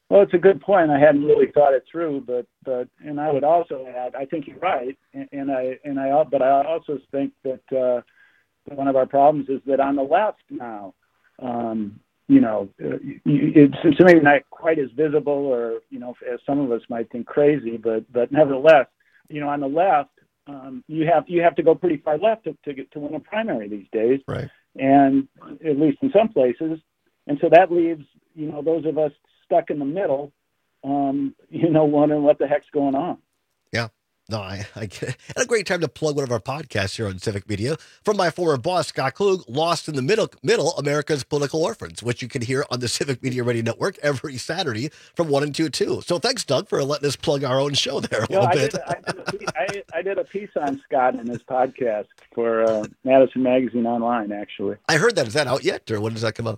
Well, it's a good point. I hadn't really thought it through, but but and I would also add, I think you're right, and, and I and I but I also think that uh, one of our problems is that on the left now, um, you know, it's, it's maybe not quite as visible, or you know, as some of us might think crazy, but but nevertheless, you know, on the left, um, you have you have to go pretty far left to to, get, to win a primary these days, right? And at least in some places, and so that leaves you know those of us stuck in the middle, um, you know, wondering what the heck's going on. Yeah. No, I, I get it. And a great time to plug one of our podcasts here on Civic Media from my former boss, Scott Klug, Lost in the Middle, Middle America's Political Orphans, which you can hear on the Civic Media Radio Network every Saturday from one and two to two. So thanks, Doug, for letting us plug our own show there a You know, little I bit. did, I, did a, piece- I, I did a piece on Scott in his podcast for uh, Madison Magazine Online, actually. I heard that. Is that out yet, or when does that come out?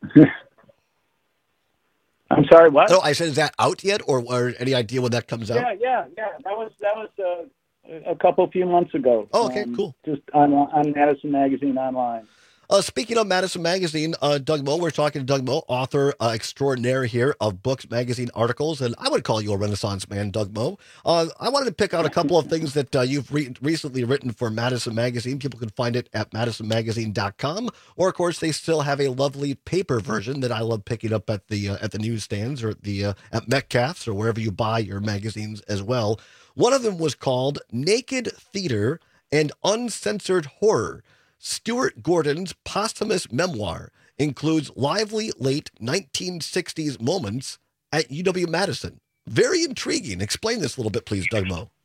I'm sorry, what? No, I said, is that out yet, or, or any idea when that comes out? Yeah, yeah, yeah. That was that was uh, a couple few months ago. Oh, okay, um, cool. Just on on Madison Magazine Online. Uh, speaking of Madison Magazine, uh, Doug Moe, we're talking to Doug Moe, author uh, extraordinaire here of books, magazine, articles, and I would call you a Renaissance man, Doug Moe. Uh, I wanted to pick out a couple of things that uh, you've re- recently written for Madison Magazine. People can find it at madison magazine dot com, or of course they still have a lovely paper version that I love picking up at the uh, at the newsstands or at the uh, at Metcalf's or wherever you buy your magazines as well. One of them was called Naked Theater and Uncensored Horror. Stuart Gordon's posthumous memoir includes lively late nineteen sixties moments at U W-Madison. Very intriguing. Explain this a little bit, please, Doug Moe.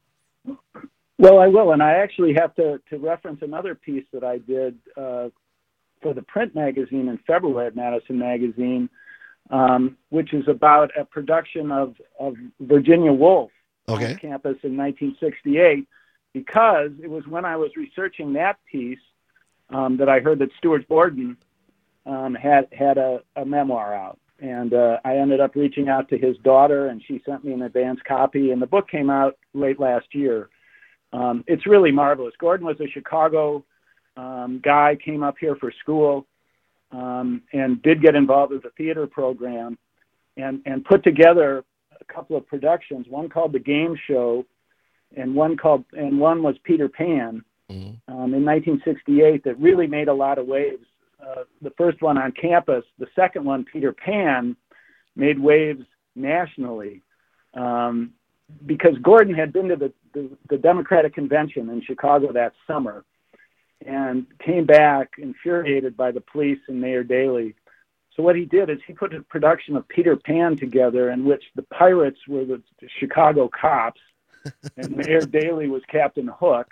Well, I will, and I actually have to, to reference another piece that I did uh, for the print magazine in February at Madison Magazine, um, which is about a production of, of Virginia Woolf okay. on campus in nineteen sixty-eight, because it was when I was researching that piece um, that I heard that Stuart Gordon um, had had a, a memoir out. And uh, I ended up reaching out to his daughter, and she sent me an advance copy, and the book came out late last year. Um, it's really marvelous. Gordon was a Chicago um, guy, came up here for school, um, and did get involved with the theater program, and, and put together a couple of productions, one called The Game Show, and one called and one was Peter Pan, mm-hmm. um, in nineteen sixty-eight, that really made a lot of waves. Uh, the first one on campus, the second one, Peter Pan, made waves nationally, um, because Gordon had been to the, the, the Democratic Convention in Chicago that summer and came back infuriated by the police and Mayor Daley. So what he did is he put a production of Peter Pan together in which the pirates were the Chicago cops and Mayor Daley was Captain Hook,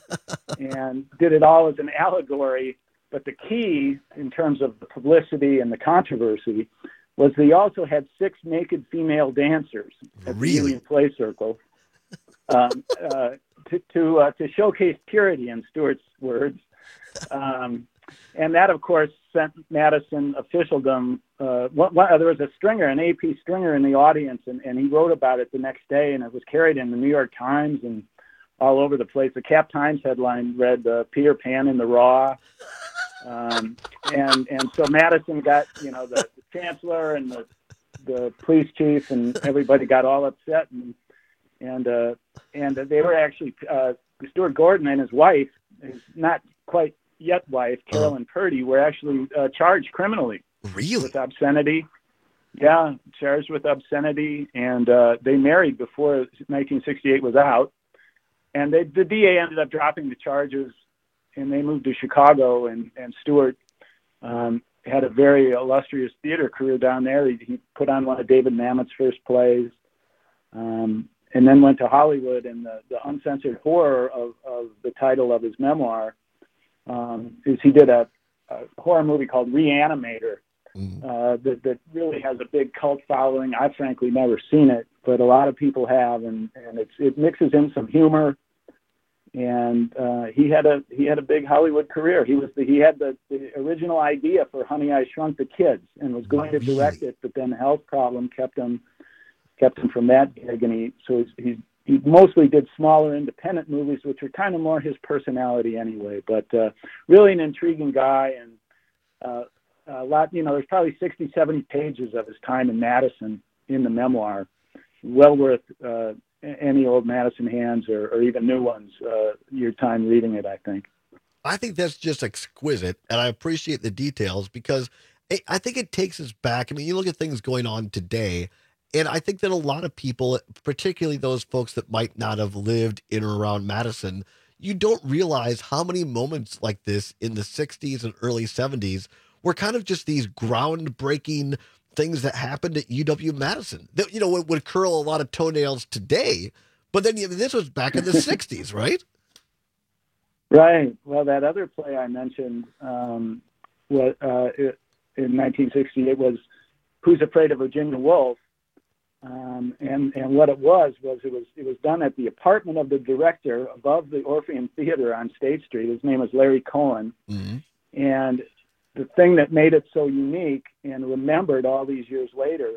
and did it all as an allegory. But the key, in terms of the publicity and the controversy, was he also had six naked female dancers at really? the Union Play Circle um, uh, to to, uh, to showcase purity, in Stuart's words. Um, and that, of course, sent Madison officialdom. Uh, one, one, there was a stringer, an A P stringer in the audience, and, and he wrote about it the next day, and it was carried in the New York Times and all over the place. The Cap Times headline read uh, Peter Pan in the Raw. Um, and and so Madison got, you know, the, the chancellor and the the police chief and everybody got all upset, and and uh, and they were actually uh, Stuart Gordon and his wife, his not quite yet wife, Carolyn uh-huh. Purdy, were actually uh, charged criminally. Really? With obscenity. Yeah, charged with obscenity, and uh, they married before nineteen sixty-eight was out, and they, the D A ended up dropping the charges. And they moved to Chicago, and, and Stuart um, had a very illustrious theater career down there. He, he put on one of David Mamet's first plays, um, and then went to Hollywood. And the, the uncensored horror of, of the title of his memoir um, is he did a, a horror movie called Reanimator mm. uh, that, that really has a big cult following. I've frankly never seen it, but a lot of people have, and, and it's, it mixes in some humor. And uh, he had a he had a big Hollywood career. He was the, he had the, the original idea for Honey, I Shrunk the Kids, and was going to direct it, but then a health problem kept him kept him from that gig. And he so he's, he mostly did smaller independent movies, which are kind of more his personality anyway. But uh, really an intriguing guy, and uh, a lot. You know, there's probably sixty, seventy pages of his time in Madison in the memoir. Well worth uh, any old Madison hands or, or even new ones, uh, your time reading it, I think. I think that's just exquisite, and I appreciate the details because it, I think it takes us back. I mean, you look at things going on today, and I think that a lot of people, particularly those folks that might not have lived in or around Madison, you don't realize how many moments like this in the sixties and early seventies were kind of just these groundbreaking things that happened at U W-Madison that, you know, would, would curl a lot of toenails today. But then you know, this was back in the sixties, right? Right. Well, that other play I mentioned um, what, uh, in nineteen sixty-eight was Who's Afraid of Virginia Woolf? Um, and, and what it was, was it was it was done at the apartment of the director above the Orpheum Theater on State Street. His name was Larry Cohen. Mm-hmm. And the thing that made it so unique and remembered all these years later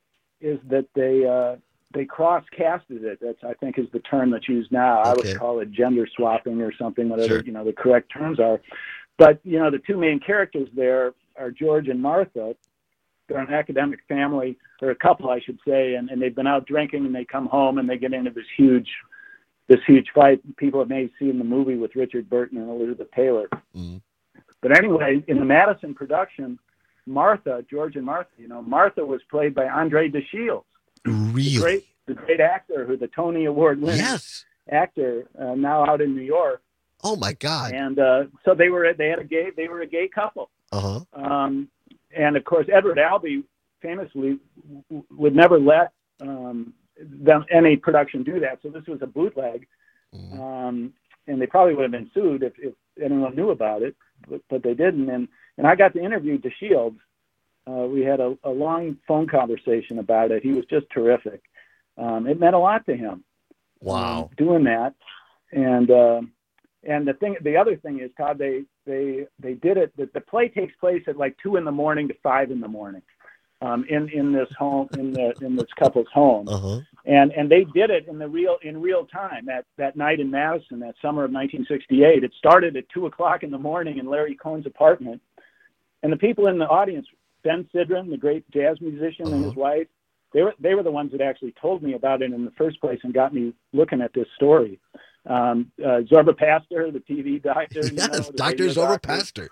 is that they uh, they cross-casted it. That's, I think, is the term that's used now. I Okay. would call it gender swapping or something, whatever Sure. you know the correct terms are. But you know, the two main characters there are George and Martha. They're an academic family, or a couple, I should say, and, and they've been out drinking, and they come home and they get into this huge, this huge fight. People have may seen the movie with Richard Burton and Elizabeth Taylor. Mm-hmm. But anyway, in the Madison production, Martha, George and Martha, you know, Martha was played by Andre DeShields, really, the great, the great actor, who the Tony Award winning yes. actor, uh, now out in New York. Oh my God! And uh, so they were, they had a gay, they were a gay couple. Uh huh. Um, and of course, Edward Albee famously w- would never let um, them any production do that. So this was a bootleg, mm-hmm. um, and they probably would have been sued if, if anyone knew about it, but, but they didn't. And and I got to interview DeShields. Uh, we had a, a long phone conversation about it. He was just terrific. Um, it meant a lot to him. Wow. Um, doing that, and uh, and the thing, the other thing is, Todd, they they they did it. The, the play takes place at like two in the morning to five in the morning, um, in in this home in the in this couple's home, uh-huh. and and they did it in the real in real time that that night in Madison, that summer of nineteen sixty-eight. It started at two o'clock in the morning in Larry Cohen's apartment, and the people in the audience, Ben Sidran, the great jazz musician, uh-huh. and his wife, they were they were the ones that actually told me about it in the first place and got me looking at this story. Um, uh, Zorba Pastor, the T V doctor. Yes, you know, Doctor Zorba Pastor.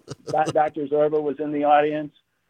Doctor Zorba was in the audience,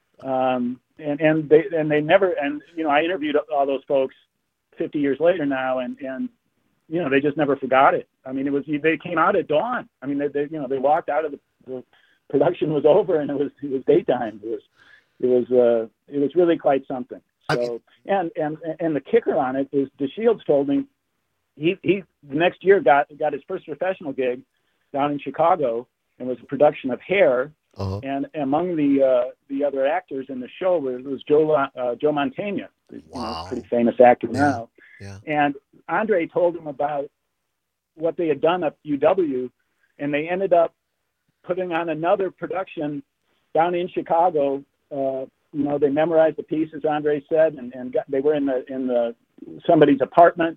um, and and they and they never and you know I interviewed all those folks fifty years later now, and and you know they just never forgot it. I mean, it was they came out at dawn. I mean, they, they you know they walked out of the, the production was over and it was it was daytime. It was it was uh, it was really quite something. So and and and the kicker on it is DeShields told me. He he the next year got got his first professional gig down in Chicago, and was a production of Hair. Uh-huh. And among the uh, the other actors in the show was, was Joe uh, Joe Mantegna, wow. you know, pretty famous actor yeah. now. Yeah. And Andre told him about what they had done at U W, and they ended up putting on another production down in Chicago. Uh, you know, they memorized the pieces, Andre said, and, and got, they were in the in the somebody's apartment.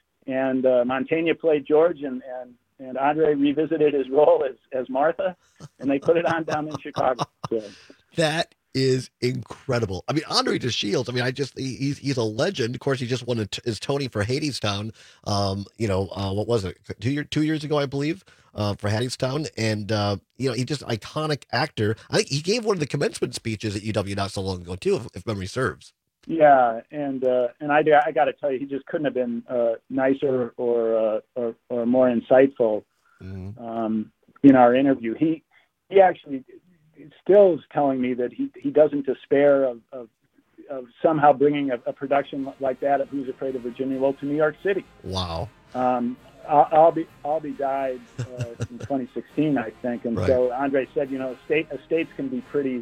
And uh, Mantegna played George, and, and, and Andre revisited his role as, as Martha, and they put it on down in Chicago. So. That is incredible. I mean, Andre DeShields, I mean, I just, he, he's, he's a legend. Of course, he just won a, his Tony for Hadestown, um, you know, uh, what was it, two, year, two years ago, I believe, uh, for Hadestown. And, uh, you know, he's just an iconic actor. I think he gave one of the commencement speeches at U W not so long ago, too, if, if memory serves. Yeah, and uh, and I, I got to tell you, he just couldn't have been uh, nicer or, uh, or or more insightful mm-hmm. um, in our interview. He he actually still is telling me that he, he doesn't despair of, of, of somehow bringing a, a production like that of Who's Afraid of Virginia Woolf to New York City. Wow. Um, Albee Albee died uh, in twenty sixteen, I think, and right. so Andre said, you know, state estates can be pretty.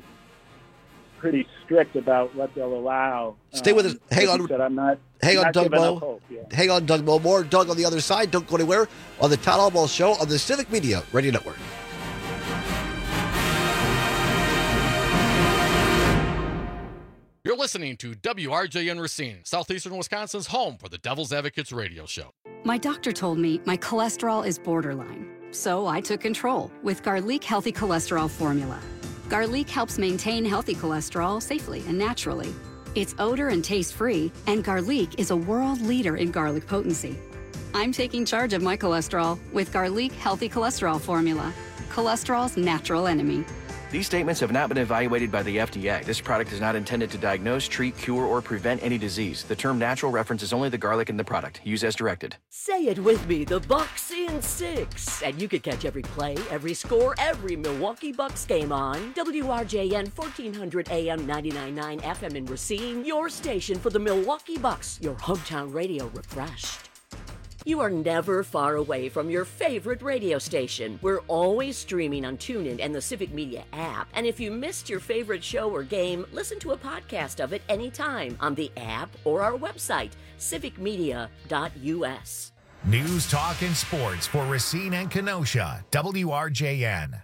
pretty strict about what they'll allow. Stay with us. Um, Hang on. Said, I'm not, Hang I'm on, not Doug giving Moe. up hope, yeah. Hang on, Doug Moe. More Doug on the other side. Don't go anywhere on the Todd Albaugh Show on the Civic Media Radio Network. You're listening to W R J N Racine, Southeastern Wisconsin's home for the Devil's Advocates radio show. My doctor told me my cholesterol is borderline, so I took control with Garlic Healthy Cholesterol Formula. Garlic helps maintain healthy cholesterol safely and naturally. It's odor and taste free, and Garlic is a world leader in garlic potency. I'm taking charge of my cholesterol with Garlic Healthy Cholesterol Formula, cholesterol's natural enemy. These statements have not been evaluated by the F D A. This product is not intended to diagnose, treat, cure, or prevent any disease. The term natural references only the garlic in the product. Use as directed. Say it with me, the Bucks in six. And you can catch every play, every score, every Milwaukee Bucks game on W R J N fourteen hundred A M ninety-nine point nine F M in Racine, your station for the Milwaukee Bucks, your hometown radio refreshed. You are never far away from your favorite radio station. We're always streaming on TuneIn and the Civic Media app. And if you missed your favorite show or game, listen to a podcast of it anytime on the app or our website, civic media dot U S. News, talk, and sports for Racine and Kenosha. W R J N.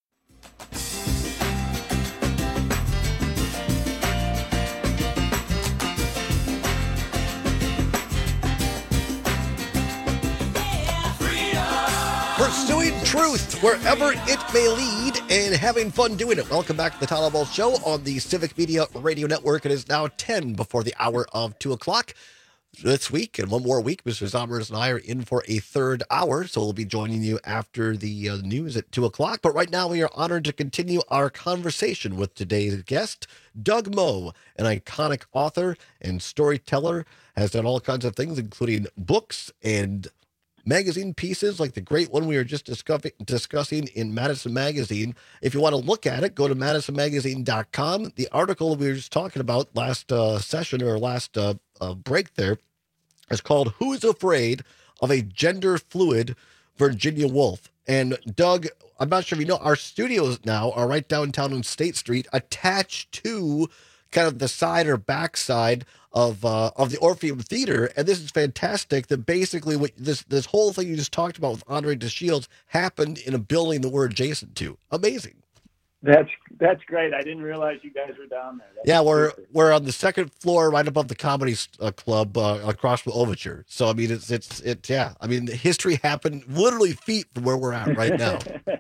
Pursuing truth wherever it may lead and having fun doing it. Welcome back to the Tyler Ball Show on the Civic Media Radio Network. It is now ten before the hour of two o'clock. This week and one more week, Mister Zommers and I are in for a third hour, so we'll be joining you after the uh, news at two o'clock. But right now, we are honored to continue our conversation with today's guest, Doug Moe, an iconic author and storyteller, has done all kinds of things, including books and magazine pieces like the great one we were just discussing, discussing in Madison Magazine. If you want to look at it, go to madison magazine dot com. The article we were just talking about last uh, session or last uh, uh, break there is called Who's Afraid of a Gender Fluid Virginia Woolf? And Doug, I'm not sure if you know, our studios now are right downtown on State Street, attached to kind of the side or backside of uh, of the Orpheum Theater, and this is fantastic. That basically what this this whole thing you just talked about with Andre DeShields happened in a building that we're adjacent to. Amazing. That's that's great. I didn't realize you guys were down there. That's yeah, we're perfect. we're on the second floor, right above the Comedy uh, Club, uh, across from Overture. So I mean, it's it's it's yeah. I mean, history happened literally feet from where we're at right now.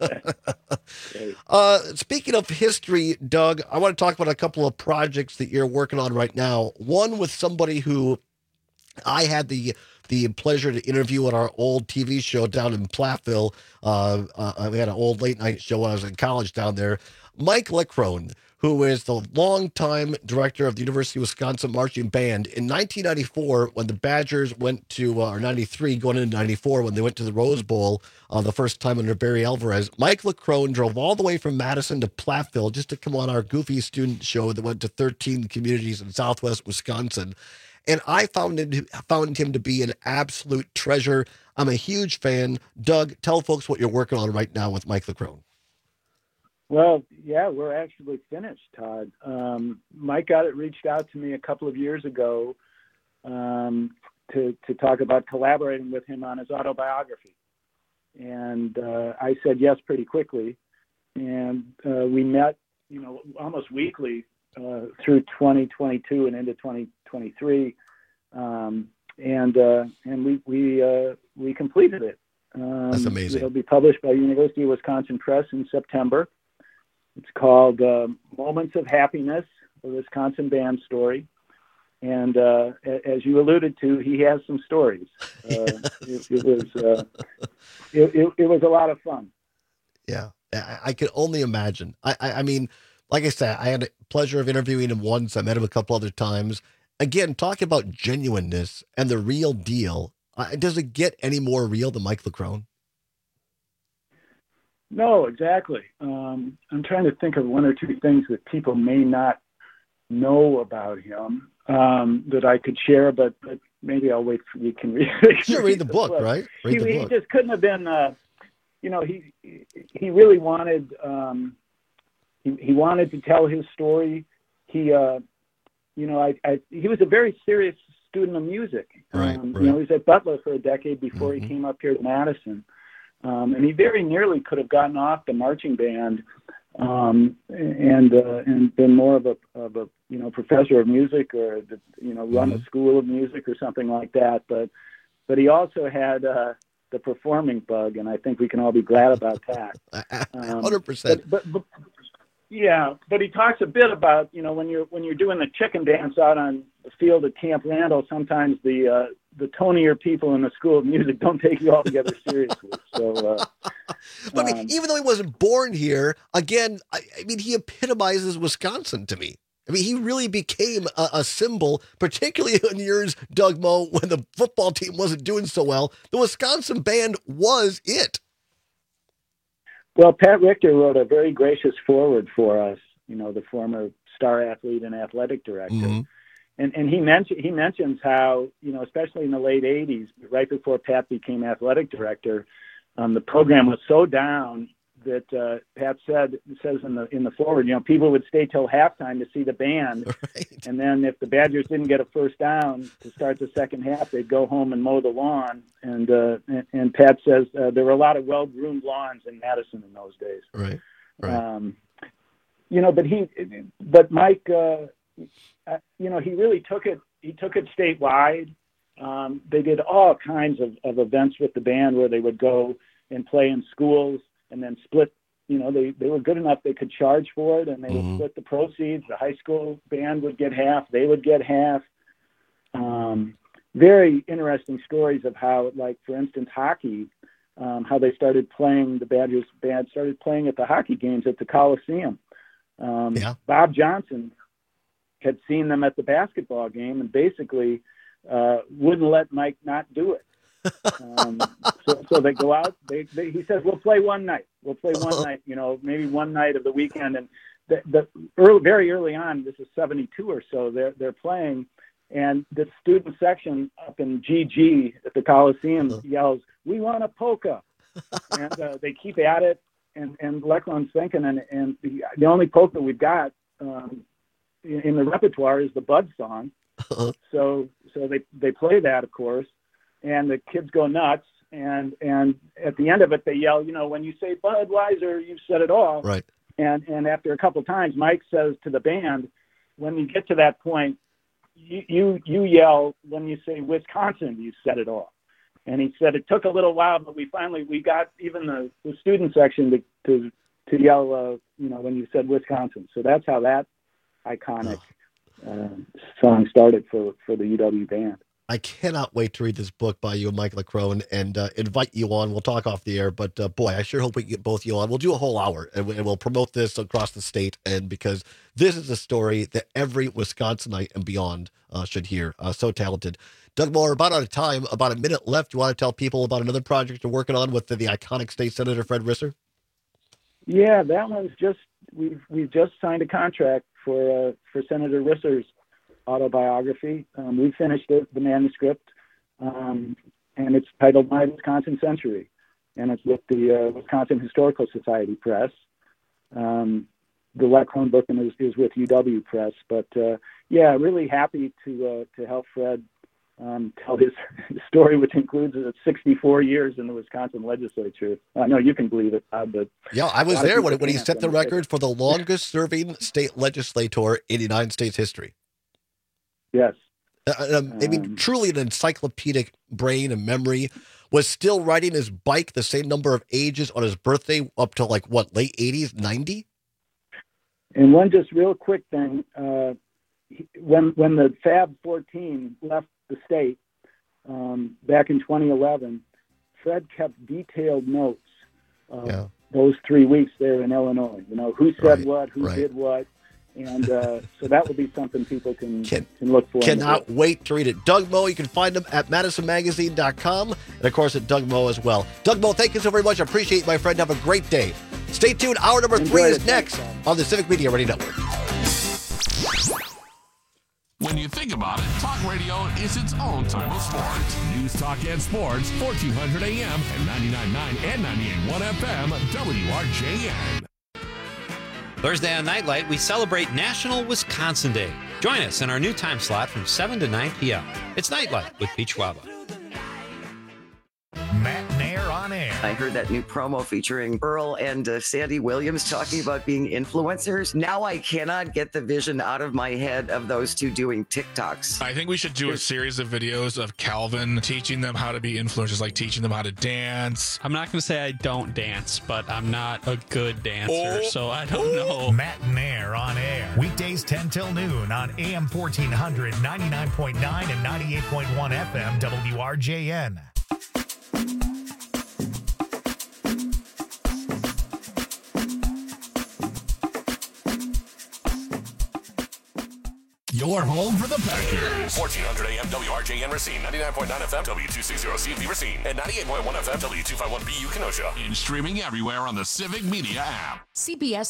uh, speaking of history, Doug, I want to talk about a couple of projects that you're working on right now. One with somebody who I had the the pleasure to interview at our old T V show down in Platteville. Uh, uh, we had an old late night show when I was in college down there. Mike Leckrone, who is the longtime director of the University of Wisconsin Marching Band. In nineteen ninety-four, when the Badgers went to, uh, or ninety-three, going into ninety-four, when they went to the Rose Bowl uh, the first time under Barry Alvarez, Mike Leckrone drove all the way from Madison to Platteville just to come on our goofy student show that went to thirteen communities in southwest Wisconsin. And I found him, found him to be an absolute treasure. I'm a huge fan. Doug, tell folks what you're working on right now with Mike Leckrone. Well, yeah, we're actually finished, Todd. Um, Mike got it reached out to me a couple of years ago um, to to talk about collaborating with him on his autobiography, and uh, I said yes pretty quickly. And uh, we met, you know, almost weekly uh, through twenty twenty-two and into twenty twenty-three, um, and uh, and we we uh, we completed it. Um, That's amazing. It'll be published by University of Wisconsin Press in September. It's called uh, Moments of Happiness, a Wisconsin band story. And uh, as you alluded to, he has some stories. Uh, it, it was uh, it, it, it was a lot of fun. Yeah, I, I can only imagine. I, I, I mean, like I said, I had the pleasure of interviewing him once. I met him a couple other times. Again, talking about genuineness and the real deal. Uh, does it get any more real than Mike Leckrone? No, exactly. Um, I'm trying to think of one or two things that people may not know about him um, that I could share, but, but maybe I'll wait for you can read, sure, read the book, book. right? Read he, the he book. just couldn't have been, uh, you know, he he really wanted um, he, he wanted to tell his story. He, uh, you know, I, I he was a very serious student of music. Right, um, right. You know, he was at Butler for a decade before Mm-hmm. he came up here to Madison. Um, and he very nearly could have gotten off the marching band um, and uh, and been more of a of a you know professor of music or you know run Mm-hmm. a school of music or something like that. But but he also had uh, the performing bug, and I think we can all be glad about that. one hundred percent. But, but Yeah, but he talks a bit about, you know, when you're when you're doing the chicken dance out on the field at Camp Randall, sometimes the uh, the tonier people in the School of Music don't take you altogether seriously. So, uh, but I um, mean, even though he wasn't born here, again, I, I mean, he epitomizes Wisconsin to me. I mean, he really became a, a symbol, particularly in years, Doug Moe, when the football team wasn't doing so well. The Wisconsin band was it. Well, Pat Richter wrote a very gracious foreword for us, you know, the former star athlete and athletic director. Mm-hmm. And and he mentioned he mentions how, you know, especially in the late eighties, right before Pat became athletic director, um, the program was so down that uh, Pat said says in the in the foreword, you know, people would stay till halftime to see the band, right. And then if the Badgers didn't get a first down to start the second half, they'd go home and mow the lawn. And uh, and, and Pat says uh, there were a lot of well-groomed lawns in Madison in those days. Right. Right. Um, you know, but he, but Mike, uh, uh, you know, he really took it. He took it statewide. Um, they did all kinds of, of events with the band where they would go and play in schools and then split. You know, they, they were good enough they could charge for it, and they Mm-hmm. would split the proceeds. The high school band would get half. They would get half. Um, very interesting stories of how, like, for instance, hockey, um, how they started playing, the Badgers band started playing at the hockey games at the Coliseum. Um, Yeah. Bob Johnson had seen them at the basketball game and basically uh, wouldn't let Mike not do it. Um, so, so they go out. They, they, he says, "We'll play one night. We'll play one night. You know, maybe one night of the weekend." And the, the early, very early on, this is seventy-two or so. They're they're playing, and the student section up in G G at the Coliseum yells, "We want a polka!" And uh, they keep at it. And and Leckland's thinking, and and the, the only polka we've got um, in, in the repertoire is the Bud song. So so they they play that, of course. And the kids go nuts, and and at the end of it, they yell, you know, "When you say Budweiser, you've said it all." Right. And and after a couple times, Mike says to the band, "When you get to that point, you you, you yell, when you say Wisconsin, you've said it all." And he said it took a little while, but we finally we got even the, the student section to to, to yell, uh, you know, when you said Wisconsin. So that's how that iconic uh, song started for for the U W band. I cannot wait to read this book by you and Mike LaCroix and, and uh, invite you on. We'll talk off the air, but uh, boy, I sure hope we can get both of you on. We'll do a whole hour and, we, and we'll promote this across the state. And because this is a story that every Wisconsinite and beyond uh, should hear. Uh, so talented. Doug Moe, about out of time, about a minute left. You want to tell people about another project you're working on with the, the iconic state senator, Fred Risser? Yeah, that one's just, we've, we've just signed a contract for, uh, for Senator Risser's autobiography. Um, we finished it, the manuscript, um, and it's titled My Wisconsin Century, and it's with the uh, Wisconsin Historical Society Press. Um, the Leckland book is, is with U W Press, but uh, yeah, really happy to uh, to help Fred um, tell his, his story, which includes uh, sixty-four years in the Wisconsin legislature. I know you can believe it, Bob, but yeah, I was there when, when he set the record for the longest serving state legislator in United States history. Yes. Uh, um, I mean, um, truly an encyclopedic brain and memory. Was still riding his bike the same number of ages on his birthday up to like, what, late eighties, ninety? And one just real quick thing. Uh, when when the Fab fourteen left the state um, back in twenty eleven, Fred kept detailed notes of yeah. those three weeks there in Illinois. You know, who said right, what, who right. did what. And uh, so that will be something people can, can, can look for. Cannot wait to read it. Doug Moe, you can find him at madison magazine dot com and, of course, at Doug Moe as well. Doug Moe, thank you so very much. I appreciate it, my friend. Have a great day. Stay tuned. Hour number Enjoy three it. is next on the Civic Media Ready Network. When you think about it, talk radio is its own type of sports. News, talk, and sports, fourteen hundred A M and ninety-nine point nine and ninety-eight point one F M, W R J N. Thursday on Nightlight, we celebrate National Wisconsin Day. Join us in our new time slot from seven to nine p.m. It's Nightlight with Pete Schwaba. Matt Nair on air I heard that new promo featuring Earl and uh, Sandy Williams talking about being influencers. Now I cannot get the vision out of my head of those two doing TikToks. I think we should do a series of videos of Calvin teaching them how to be influencers, like teaching them how to dance. I'm not going to say I don't dance, but I'm not a good dancer, Oh. so I don't know. Matt and Air on air. Weekdays ten till noon on A M fourteen hundred, ninety-nine point nine and ninety-eight point one F M W R J N. Your home for the Packers. fourteen hundred A M W R J N Racine, ninety-nine point nine F M W two sixty C V Racine, and ninety-eight point one F M W two fifty-one B U Kenosha. And streaming everywhere on the Civic Media app. C B S